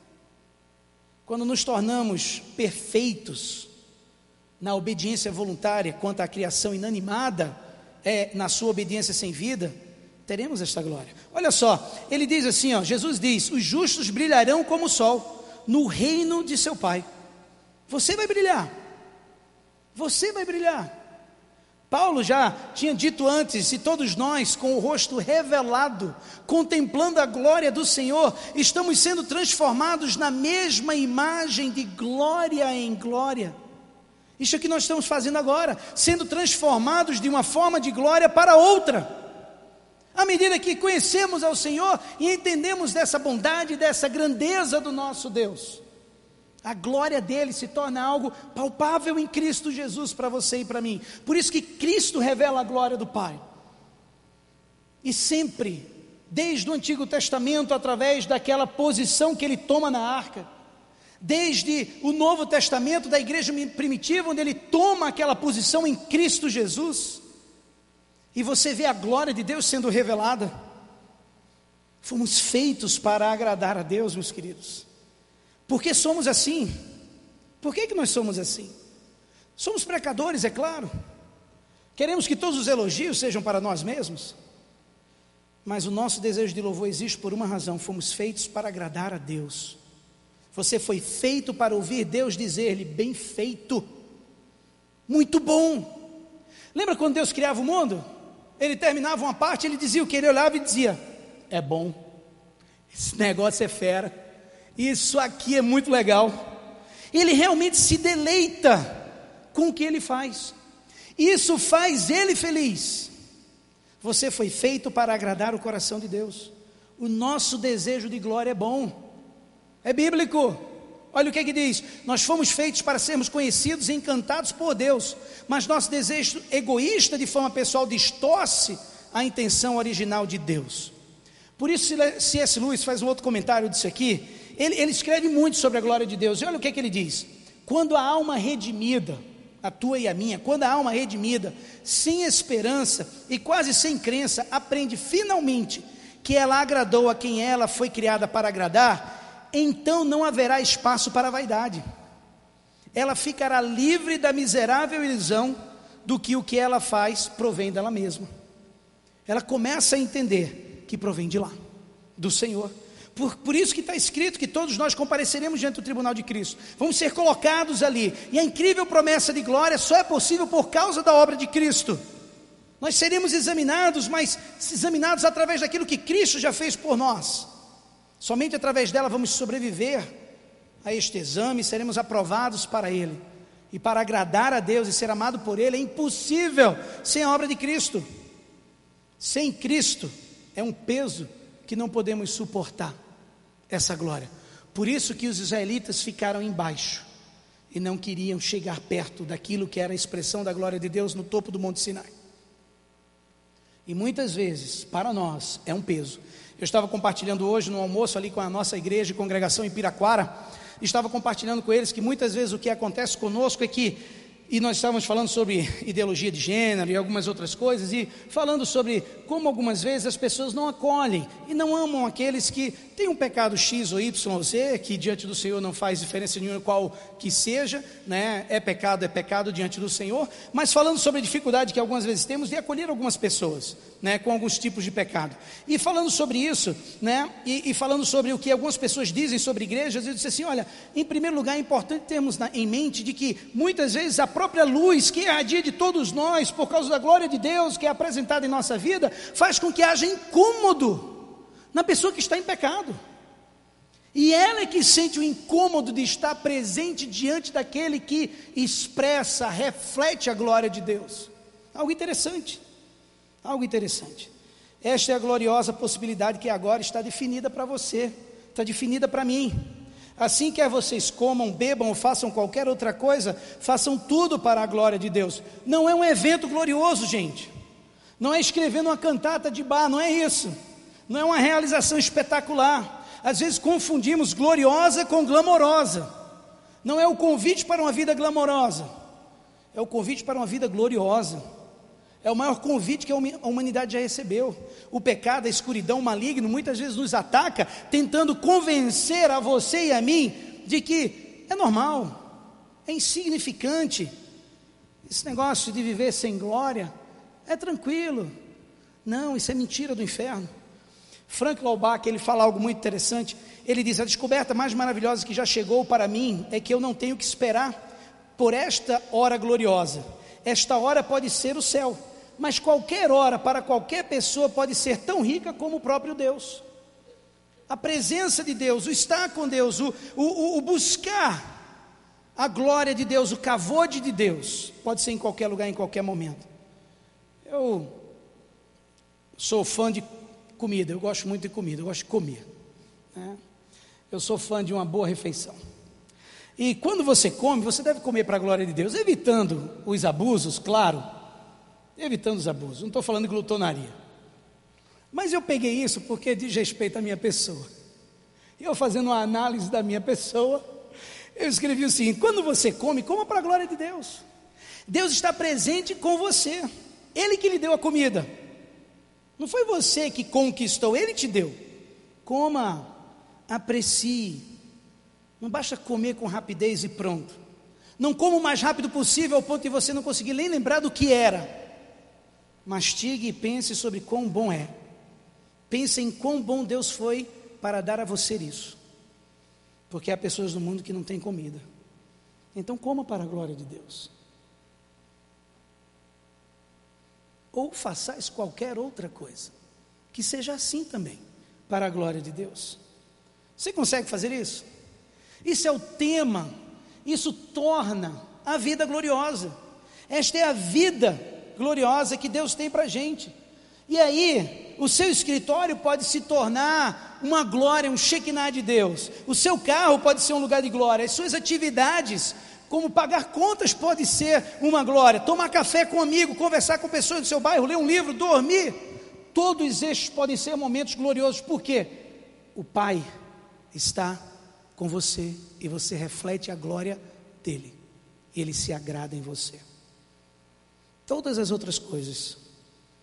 Quando nos tornamos perfeitos na obediência voluntária quanto à criação inanimada, é, na sua obediência sem vida, teremos esta glória. Olha só, ele diz assim, ó, Jesus diz: os justos brilharão como o sol no reino de seu Pai. Você vai brilhar, você vai brilhar. Paulo já tinha dito antes: se todos nós com o rosto revelado, contemplando a glória do Senhor, estamos sendo transformados na mesma imagem de glória em glória. Isso é o que nós estamos fazendo agora, sendo transformados de uma forma de glória para outra. À medida que conhecemos ao Senhor e entendemos dessa bondade, dessa grandeza do nosso Deus, a glória dele se torna algo palpável em Cristo Jesus para você e para mim. Por isso que Cristo revela a glória do Pai. E sempre, desde o Antigo Testamento, através daquela posição que ele toma na arca, desde o Novo Testamento da igreja primitiva, onde ele toma aquela posição em Cristo Jesus, e você vê a glória de Deus sendo revelada. Fomos feitos para agradar a Deus, meus queridos. Por que somos assim? Por que que nós somos assim? Somos pecadores, é claro. Queremos que todos os elogios sejam para nós mesmos. Mas o nosso desejo de louvor existe por uma razão: fomos feitos para agradar a Deus. Você foi feito para ouvir Deus dizer-lhe: bem feito, muito bom. Lembra quando Deus criava o mundo? Ele terminava uma parte, ele dizia o que? Ele olhava e dizia: é bom, esse negócio é fera, isso aqui é muito legal. Ele realmente se deleita com o que ele faz. Isso faz ele feliz. Você foi feito para agradar o coração de Deus. O nosso desejo de glória é bom, é bíblico. Olha o que é que diz: nós fomos feitos para sermos conhecidos e encantados por Deus, mas nosso desejo egoísta de forma pessoal distorce a intenção original de Deus. Por isso C S Lewis faz um outro comentário disso aqui. Ele, ele escreve muito sobre a glória de Deus, e olha o que é que ele diz: quando a alma redimida, a tua e a minha, quando a alma redimida, sem esperança e quase sem crença, aprende finalmente que ela agradou a quem ela foi criada para agradar, então não haverá espaço para a vaidade. Ela ficará livre da miserável ilusão do que o que ela faz provém dela mesma. Ela começa a entender que provém de lá, do Senhor. Por, por isso que está escrito que todos nós compareceremos diante do tribunal de Cristo, vamos ser colocados ali, e a incrível promessa de glória só é possível por causa da obra de Cristo. Nós seremos examinados, mas examinados através daquilo que Cristo já fez por nós. Somente através dela vamos sobreviver a este exame, seremos aprovados para Ele. E para agradar a Deus e ser amado por Ele é impossível sem a obra de Cristo. Sem Cristo é um peso que não podemos suportar, essa glória. Por isso que os israelitas ficaram embaixo e não queriam chegar perto daquilo que era a expressão da glória de Deus no topo do Monte Sinai. E muitas vezes, para nós, é um peso. Eu estava compartilhando hoje no almoço ali com a nossa igreja e congregação em Piraquara, estava compartilhando com eles que muitas vezes o que acontece conosco é que, e nós estávamos falando sobre ideologia de gênero e algumas outras coisas, e falando sobre como algumas vezes as pessoas não acolhem e não amam aqueles que têm um pecado X ou Y ou Z, que diante do Senhor não faz diferença nenhuma qual que seja, né? É pecado, é pecado diante do Senhor, mas falando sobre a dificuldade que algumas vezes temos de acolher algumas pessoas, né, com alguns tipos de pecado, e falando sobre isso, né, e, e falando sobre o que algumas pessoas dizem sobre igrejas, eu disse assim, olha, em primeiro lugar é importante termos na, em mente de que muitas vezes a própria luz que irradia de todos nós, por causa da glória de Deus que é apresentada em nossa vida, faz com que haja incômodo na pessoa que está em pecado, e ela é que sente o incômodo de estar presente diante daquele que expressa, reflete a glória de Deus. Algo interessante. Algo interessante. Esta é a gloriosa possibilidade que agora está definida para você, está definida para mim. Assim, quer vocês comam, bebam ou façam qualquer outra coisa, façam tudo para a glória de Deus. Não é um evento glorioso, gente. Não é escrevendo uma cantata de bar, não é isso. Não é uma realização espetacular. Às vezes confundimos gloriosa com glamourosa. Não é o convite para uma vida glamourosa, é o convite para uma vida gloriosa. É o maior convite que a humanidade já recebeu. O pecado, a escuridão, o maligno, muitas vezes nos ataca, tentando convencer a você e a mim, de que é normal, é insignificante, esse negócio de viver sem glória, é tranquilo. Não, isso é mentira do inferno. Frank Laubach, ele fala algo muito interessante, ele diz, a descoberta mais maravilhosa que já chegou para mim, é que eu não tenho que esperar por esta hora gloriosa. Esta hora pode ser o céu, mas qualquer hora para qualquer pessoa pode ser tão rica como o próprio Deus. A presença de Deus, o estar com Deus, o, o, o buscar a glória de Deus, o cavode de Deus, pode ser em qualquer lugar, em qualquer momento. Eu sou fã de comida, eu gosto muito de comida, eu gosto de comer, né? Eu sou fã de uma boa refeição. E quando você come, você deve comer para a glória de Deus, evitando os abusos, claro, evitando os abusos, não estou falando de glutonaria, mas eu peguei isso porque diz respeito à minha pessoa, e eu fazendo uma análise da minha pessoa, eu escrevi o seguinte, quando você come, coma para a glória de Deus, Deus está presente com você, Ele que lhe deu a comida, não foi você que conquistou, Ele te deu, coma, aprecie. Não basta comer com rapidez e pronto. Não coma o mais rápido possível ao ponto de você não conseguir nem lembrar do que era. Mastigue e pense sobre quão bom é. Pense em quão bom Deus foi para dar a você isso. Porque há pessoas no mundo que não têm comida. Então coma para a glória de Deus. Ou façais qualquer outra coisa que seja assim também, para a glória de Deus. Você consegue fazer isso? Isso é o tema, isso torna a vida gloriosa. Esta é a vida gloriosa que Deus tem para a gente. E aí, o seu escritório pode se tornar uma glória, um Shekinah de Deus. O seu carro pode ser um lugar de glória. As suas atividades, como pagar contas, pode ser uma glória. Tomar café com um amigo, conversar com pessoas do seu bairro, ler um livro, dormir. Todos estes podem ser momentos gloriosos. Por quê? O Pai está com você e você reflete a glória dele. Ele se agrada em você. Todas as outras coisas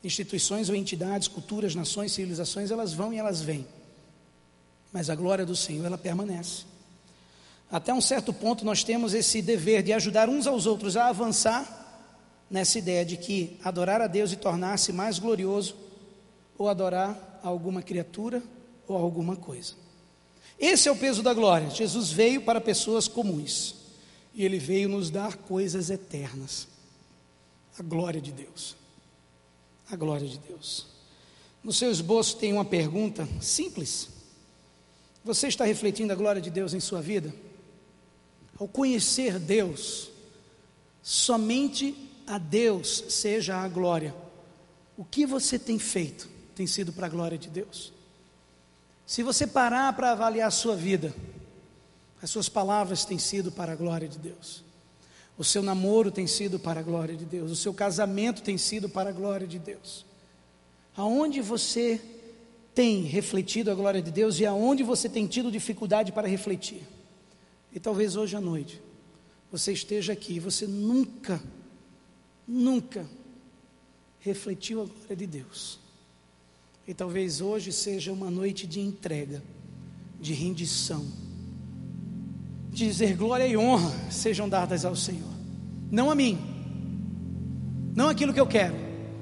Instituições ou entidades, culturas, nações, civilizações, elas vão e elas vêm. Mas a glória do Senhor, ela permanece. Até um certo ponto nós temos esse dever de ajudar uns aos outros a avançar nessa ideia de que adorar a Deus e tornar-se mais glorioso, ou adorar a alguma criatura ou alguma coisa. Esse é o peso da glória. Jesus veio para pessoas comuns, e Ele veio nos dar coisas eternas. A glória de Deus. A glória de Deus. No seu esboço tem uma pergunta simples. Você está refletindo a glória de Deus em sua vida? Ao conhecer Deus, somente a Deus seja a glória. O que você tem feito tem sido para a glória de Deus? Se você parar para avaliar a sua vida, as suas palavras têm sido para a glória de Deus. O seu namoro tem sido para a glória de Deus. O seu casamento tem sido para a glória de Deus. Aonde você tem refletido a glória de Deus e aonde você tem tido dificuldade para refletir? E talvez hoje à noite você esteja aqui e você nunca, nunca refletiu a glória de Deus. E talvez hoje seja uma noite de entrega, de rendição, de dizer glória e honra sejam dadas ao Senhor, não a mim, não aquilo que eu quero.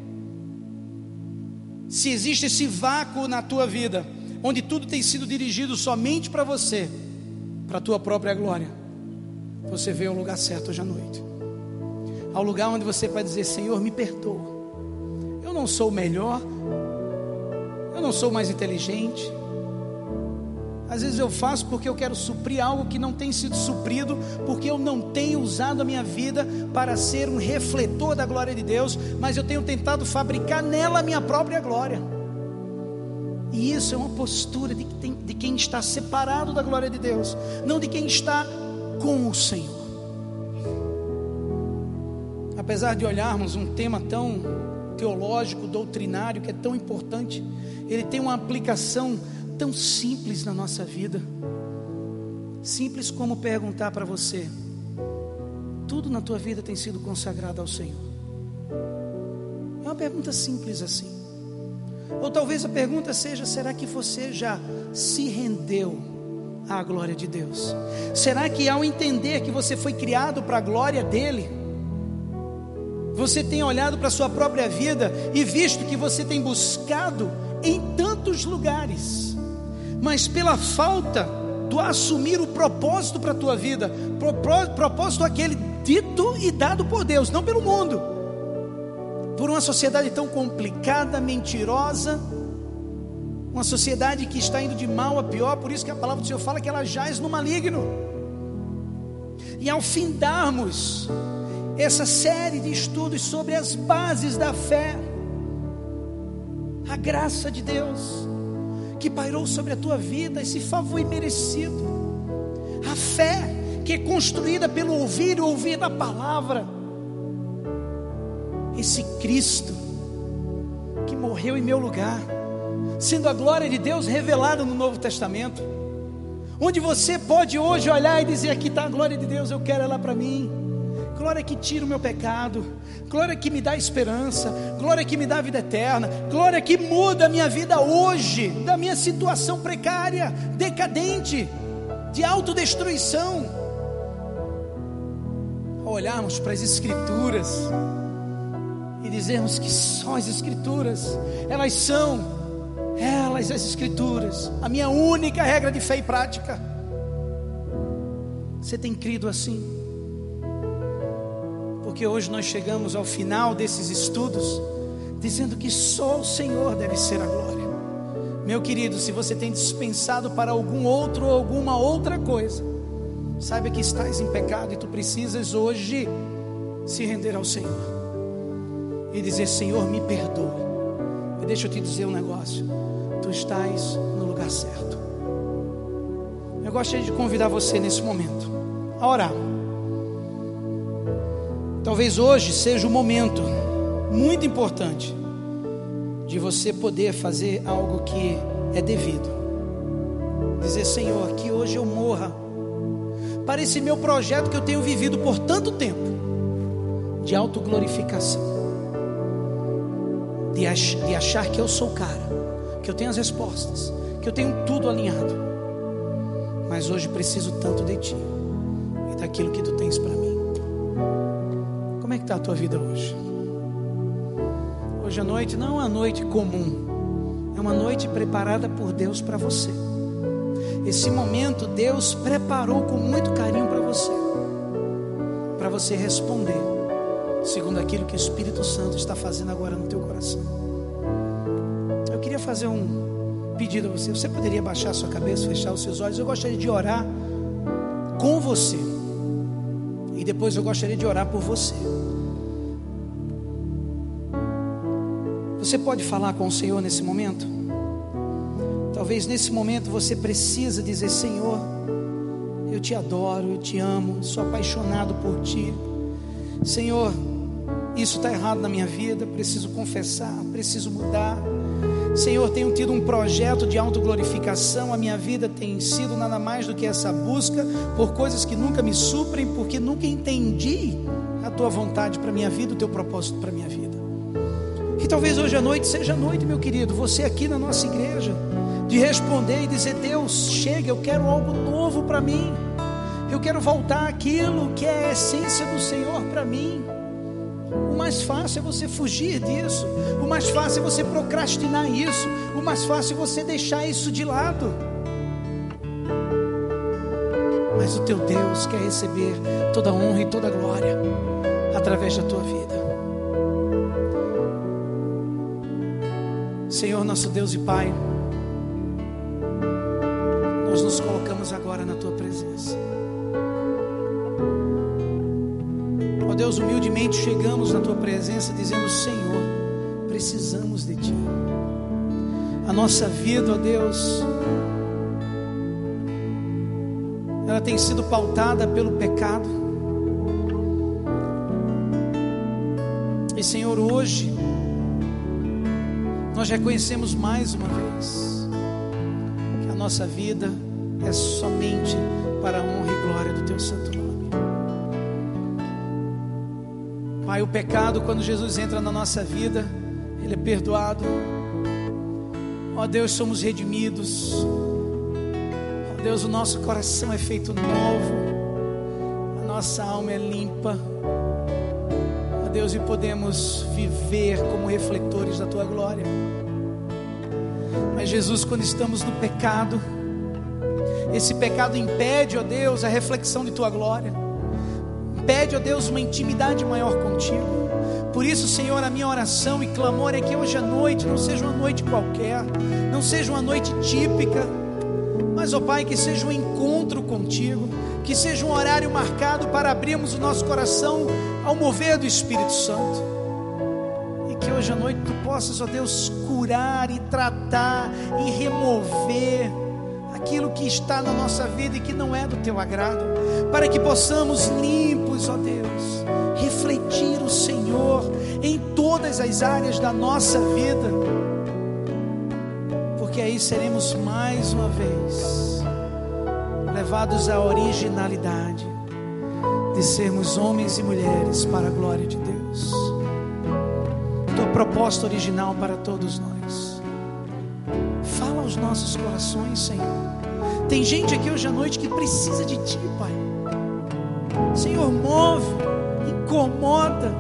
Se existe esse vácuo na tua vida, onde tudo tem sido dirigido somente para você, para a tua própria glória, você veio ao lugar certo hoje à noite, ao lugar onde você pode dizer: Senhor, me perdoa, eu não sou o melhor, eu não sou mais inteligente. Às vezes eu faço porque eu quero suprir algo que não tem sido suprido, porque eu não tenho usado a minha vida para ser um refletor da glória de Deus, mas eu tenho tentado fabricar nela a minha própria glória. E isso é uma postura de, de quem está separado da glória de Deus, não de quem está com o Senhor. Apesar de olharmos um tema tão teológico, doutrinário, que é tão importante, ele tem uma aplicação tão simples na nossa vida. Simples como perguntar para você: tudo na tua vida tem sido consagrado ao Senhor? É uma pergunta simples assim. Ou talvez a pergunta seja: será que você já se rendeu à glória de Deus? Será que ao entender que você foi criado para a glória dele, você tem olhado para a sua própria vida e visto que você tem buscado em tantos lugares, mas pela falta do assumir o propósito para a tua vida, propósito aquele dito e dado por Deus, não pelo mundo, por uma sociedade tão complicada, mentirosa, uma sociedade que está indo de mal a pior. Por isso que a palavra do Senhor fala que ela jaz no maligno. E ao findarmos essa série de estudos sobre as bases da fé, a graça de Deus que pairou sobre a tua vida, esse favor imerecido, a fé que é construída pelo ouvir e ouvir da palavra, esse Cristo que morreu em meu lugar, sendo a glória de Deus revelada no Novo Testamento, onde você pode hoje olhar e dizer: aqui está a glória de Deus, eu quero ela para mim. Glória que tira o meu pecado, glória que me dá esperança, glória que me dá vida eterna, glória que muda a minha vida hoje, da minha situação precária, decadente, de autodestruição. Ao olharmos para as Escrituras e dizermos que só as Escrituras, elas são, elas as Escrituras, a minha única regra de fé e prática. Você tem crido assim? Porque hoje nós chegamos ao final desses estudos dizendo que só o Senhor deve ser a glória. Meu querido, se você tem dispensado para algum outro ou alguma outra coisa, saiba que estás em pecado e tu precisas hoje se render ao Senhor e dizer: Senhor, me perdoa. E deixa eu te dizer um negócio: tu estás no lugar certo. Eu gostaria de convidar você nesse momento a orar. Talvez hoje seja um momento muito importante de você poder fazer algo que é devido. Dizer: Senhor, que hoje eu morra para esse meu projeto que eu tenho vivido por tanto tempo, de autoglorificação. de, ach, de achar que eu sou o cara, que eu tenho as respostas, que eu tenho tudo alinhado. Mas hoje preciso tanto de Ti e daquilo que Tu tens para mim. Como é que está a tua vida hoje? Hoje à noite não é uma noite comum, é uma noite preparada por Deus para você. Esse momento Deus preparou com muito carinho para você, para você responder segundo aquilo que o Espírito Santo está fazendo agora no teu coração. Eu queria fazer um pedido a você. Você poderia baixar a sua cabeça, fechar os seus olhos? Eu gostaria de orar com você e depois eu gostaria de orar por você. Você pode falar com o Senhor nesse momento? Talvez nesse momento você precisa dizer: Senhor, eu te adoro, eu te amo, sou apaixonado por Ti. Senhor, isso está errado na minha vida, preciso confessar, preciso mudar. Senhor, tenho tido um projeto de autoglorificação, a minha vida tem sido nada mais do que essa busca por coisas que nunca me suprem, porque nunca entendi a Tua vontade para a minha vida, o Teu propósito para a minha vida. E talvez hoje à noite seja a noite, meu querido, você aqui na nossa igreja, de responder e dizer: Deus, chega, eu quero algo novo para mim, eu quero voltar àquilo que é a essência do Senhor para mim. O mais fácil é você fugir disso, o mais fácil é você procrastinar isso, o mais fácil é você deixar isso de lado. Mas o teu Deus quer receber toda a honra e toda a glória através da tua vida. Senhor, nosso Deus e Pai, nós nos colocamos agora na Tua presença. Ó Deus, humildemente chegamos na Tua presença dizendo: Senhor, precisamos de Ti. A nossa vida, ó Deus, ela tem sido pautada pelo pecado. E Senhor, hoje nós reconhecemos mais uma vez que a nossa vida é somente para a honra e glória do Teu santo nome. Pai, o pecado, quando Jesus entra na nossa vida, Ele é perdoado. Ó Deus, somos redimidos. Ó Deus, o nosso coração é feito novo, a nossa alma é limpa. Ó Deus, e podemos viver como refletores da Tua glória. Mas Jesus, quando estamos no pecado, esse pecado impede, ó Deus, a reflexão de Tua glória, impede, ó Deus, uma intimidade maior contigo. Por isso, Senhor, a minha oração e clamor é que hoje à noite não seja uma noite qualquer, não seja uma noite típica, mas, ó Pai, que seja um encontro contigo, que seja um horário marcado para abrirmos o nosso coração ao mover do Espírito Santo. Que hoje à noite Tu possas, ó Deus, curar e tratar e remover aquilo que está na nossa vida e que não é do Teu agrado, para que possamos, limpos, ó Deus, refletir o Senhor em todas as áreas da nossa vida, porque aí seremos mais uma vez levados à originalidade de sermos homens e mulheres para a glória de Deus. Tua proposta original para todos nós. Fala aos nossos corações, Senhor. Tem gente aqui hoje à noite que precisa de Ti, Pai. Senhor, move, incomoda.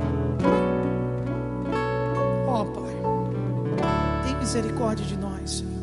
Ó, oh, Pai, tem misericórdia de nós, Senhor.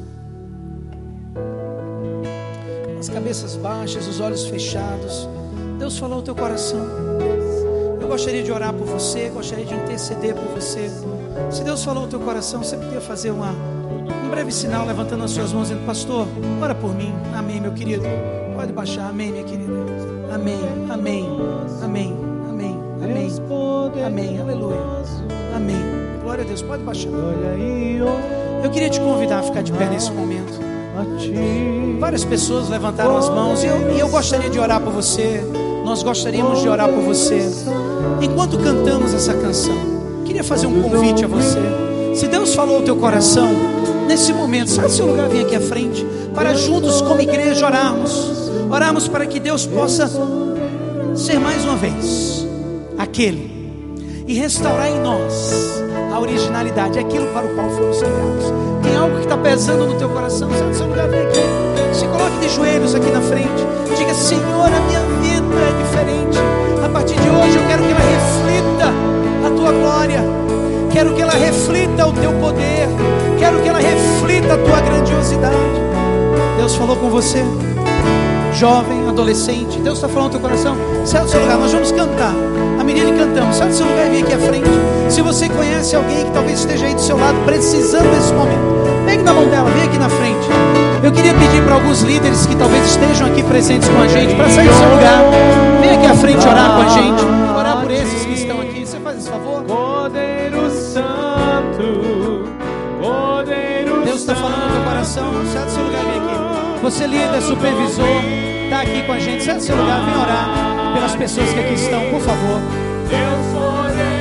As cabeças baixas, os olhos fechados. Deus falou ao teu coração. Eu gostaria de orar por você, gostaria de interceder por você. Se Deus falou ao teu coração, você podia fazer uma, um breve sinal levantando as suas mãos, dizendo: Pastor, ora por mim. Amém, meu querido. Pode baixar. Amém, minha querida. Amém, amém, amém, amém, amém, amém, aleluia, amém. Glória a Deus. Pode baixar. Eu queria te convidar a ficar de pé nesse momento. Várias pessoas levantaram as mãos e eu, e eu gostaria de orar por você. Nós gostaríamos de orar por você. Enquanto cantamos essa canção, queria fazer um convite a você. Se Deus falou ao teu coração, nesse momento, sai do seu lugar, vem aqui à frente, para juntos como igreja orarmos. Orarmos para que Deus possa ser mais uma vez aquele e restaurar em nós a originalidade, aquilo para o qual fomos criados. Tem algo que está pesando no teu coração? Sai do seu lugar, vem aqui. Se coloque de joelhos aqui na frente. Diga: Senhor, a minha vida é diferente. A partir de hoje eu quero que ela reflita a tua glória. Quero que ela reflita o teu poder. Quero que ela reflita a tua grandiosidade. Deus falou com você, jovem, adolescente. Deus está falando no teu coração. Sai do seu lugar, nós vamos cantar. À medida que cantamos, sai do seu lugar e vem aqui à frente. Se você conhece alguém que talvez esteja aí do seu lado, precisando desse momento, pegue na mão dela, vem aqui na frente. Eu queria pedir para alguns líderes que talvez estejam aqui presentes com a gente, para sair do seu lugar, vem aqui à frente orar com a gente. Orar por esses que estão aqui. Você faz esse favor?
Cordeiro Santo, Cordeiro
Deus está falando no teu coração. Sai do seu lugar, vem aqui. Você líder, supervisor, está aqui com a gente. Sai do seu lugar, vem orar pelas pessoas que aqui estão, por favor.
Deus poderoso,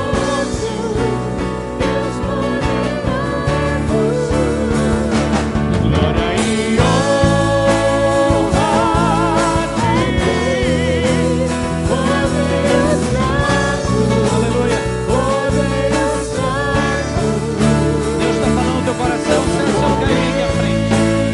Deus poderoso, glória e honra a ti, Cordeiro Santo, aleluia, Cordeiro Santo.
Deus está falando no teu coração. Sai do seu lugar e vem aqui à frente.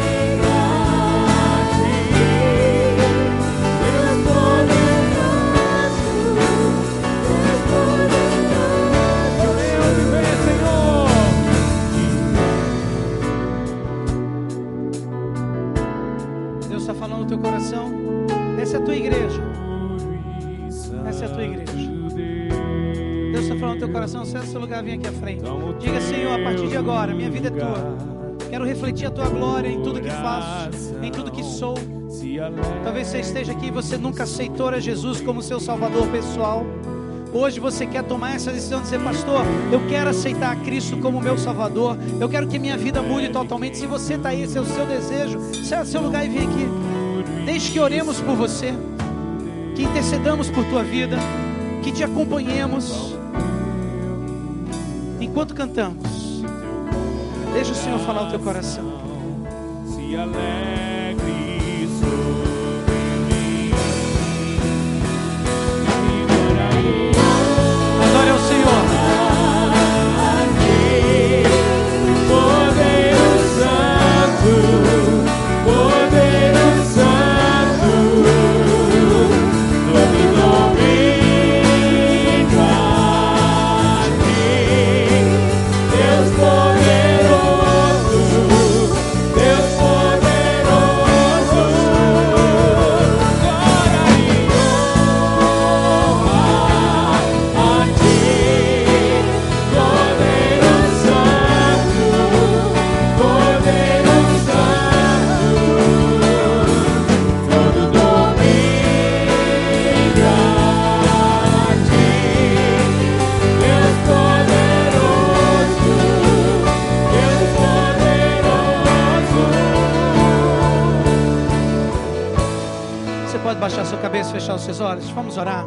Falando no teu coração. Essa é a tua igreja. Essa é a tua igreja. Deus está falando no teu coração. Sai do seu lugar, vem aqui à frente. Diga: Senhor, a partir de agora minha vida é tua. Quero refletir a tua glória em tudo que faço, em tudo que sou. Talvez você esteja aqui e você nunca aceitou a Jesus como seu salvador pessoal. Hoje você quer tomar essa decisão de dizer: pastor, eu quero aceitar a Cristo como meu salvador. Eu quero que minha vida mude totalmente. Se você está aí, esse é o seu desejo, sai do seu lugar e vem aqui. Deixe que oremos por você, que intercedamos por tua vida, que te acompanhemos enquanto cantamos. Deixa o Senhor falar o teu coração.
Se alegre sobre mim.
Adore ao Senhor.
Cordeiro Santo, Cordeiro Santo, todo domínio a ti, Deus poderoso, Deus poderoso, glória e honra a ti, Cordeiro Santo, Cordeiro Santo, todo domínio a ti, Deus poderoso, Deus poderoso.
Você pode baixar sua cabeça e fechar os seus olhos? Vamos orar.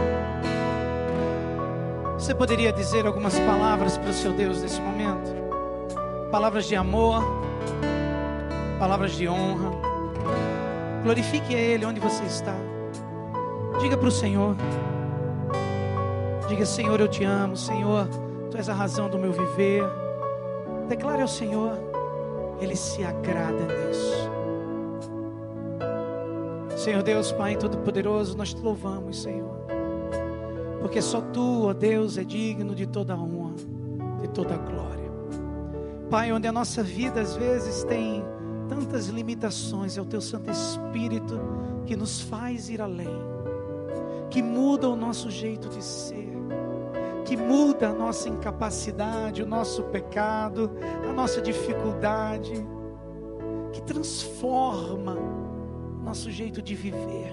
Você poderia dizer algumas palavras para o seu Deus nesse momento? Palavras de amor, palavras de honra. Glorifique a Ele onde você está. Diga para o Senhor. Diga: Senhor, eu te amo. Senhor, Tu és a razão do meu viver. Declare ao Senhor. Ele se agrada nisso. Senhor Deus, Pai Todo-Poderoso, nós Te louvamos, Senhor, porque só Tu, ó Deus, é digno de toda a honra, de toda a glória. Pai, onde a nossa vida às vezes tem tantas limitações, é o Teu Santo Espírito que nos faz ir além, que muda o nosso jeito de ser, que muda a nossa incapacidade, o nosso pecado, a nossa dificuldade, que transforma nosso jeito de viver.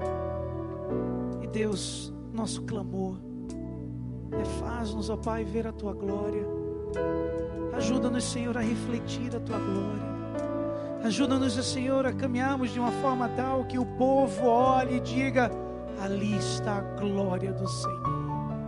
E Deus, nosso clamor é: faz-nos, ó Pai, ver a Tua glória. Ajuda-nos, Senhor, a refletir a Tua glória. Ajuda-nos, Senhor, a caminharmos de uma forma tal que o povo olhe e diga: ali está a glória do Senhor.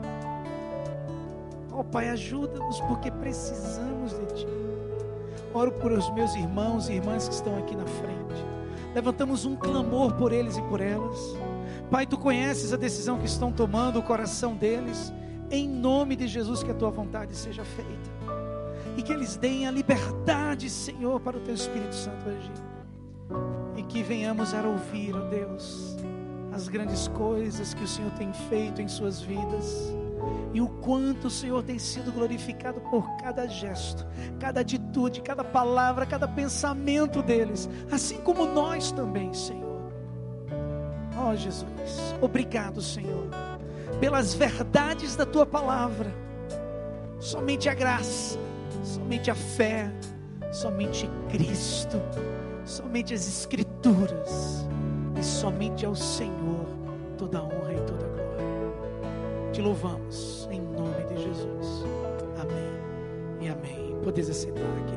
Ó Pai, ajuda-nos, porque precisamos de Ti. Oro por os meus irmãos e irmãs que estão aqui na frente. Levantamos um clamor por eles e por elas. Pai, Tu conheces a decisão que estão tomando, o coração deles. em nome de Jesus, que a tua vontade seja feita, e que eles deem a liberdade, Senhor, para o teu Espírito Santo agir, e que venhamos a ouvir, ó Deus, as grandes coisas que o Senhor tem feito em suas vidas, e o quanto o Senhor tem sido glorificado por cada gesto, cada atitude, cada palavra, cada pensamento deles, assim como nós também, Senhor. Ó Jesus, obrigado, Senhor, pelas verdades da tua palavra. Somente a graça, somente a fé, somente Cristo, somente as Escrituras, e somente ao Senhor toda a honra e toda a glória. Te louvamos em nome de Jesus. Amém e amém. Podeis assentar aqui.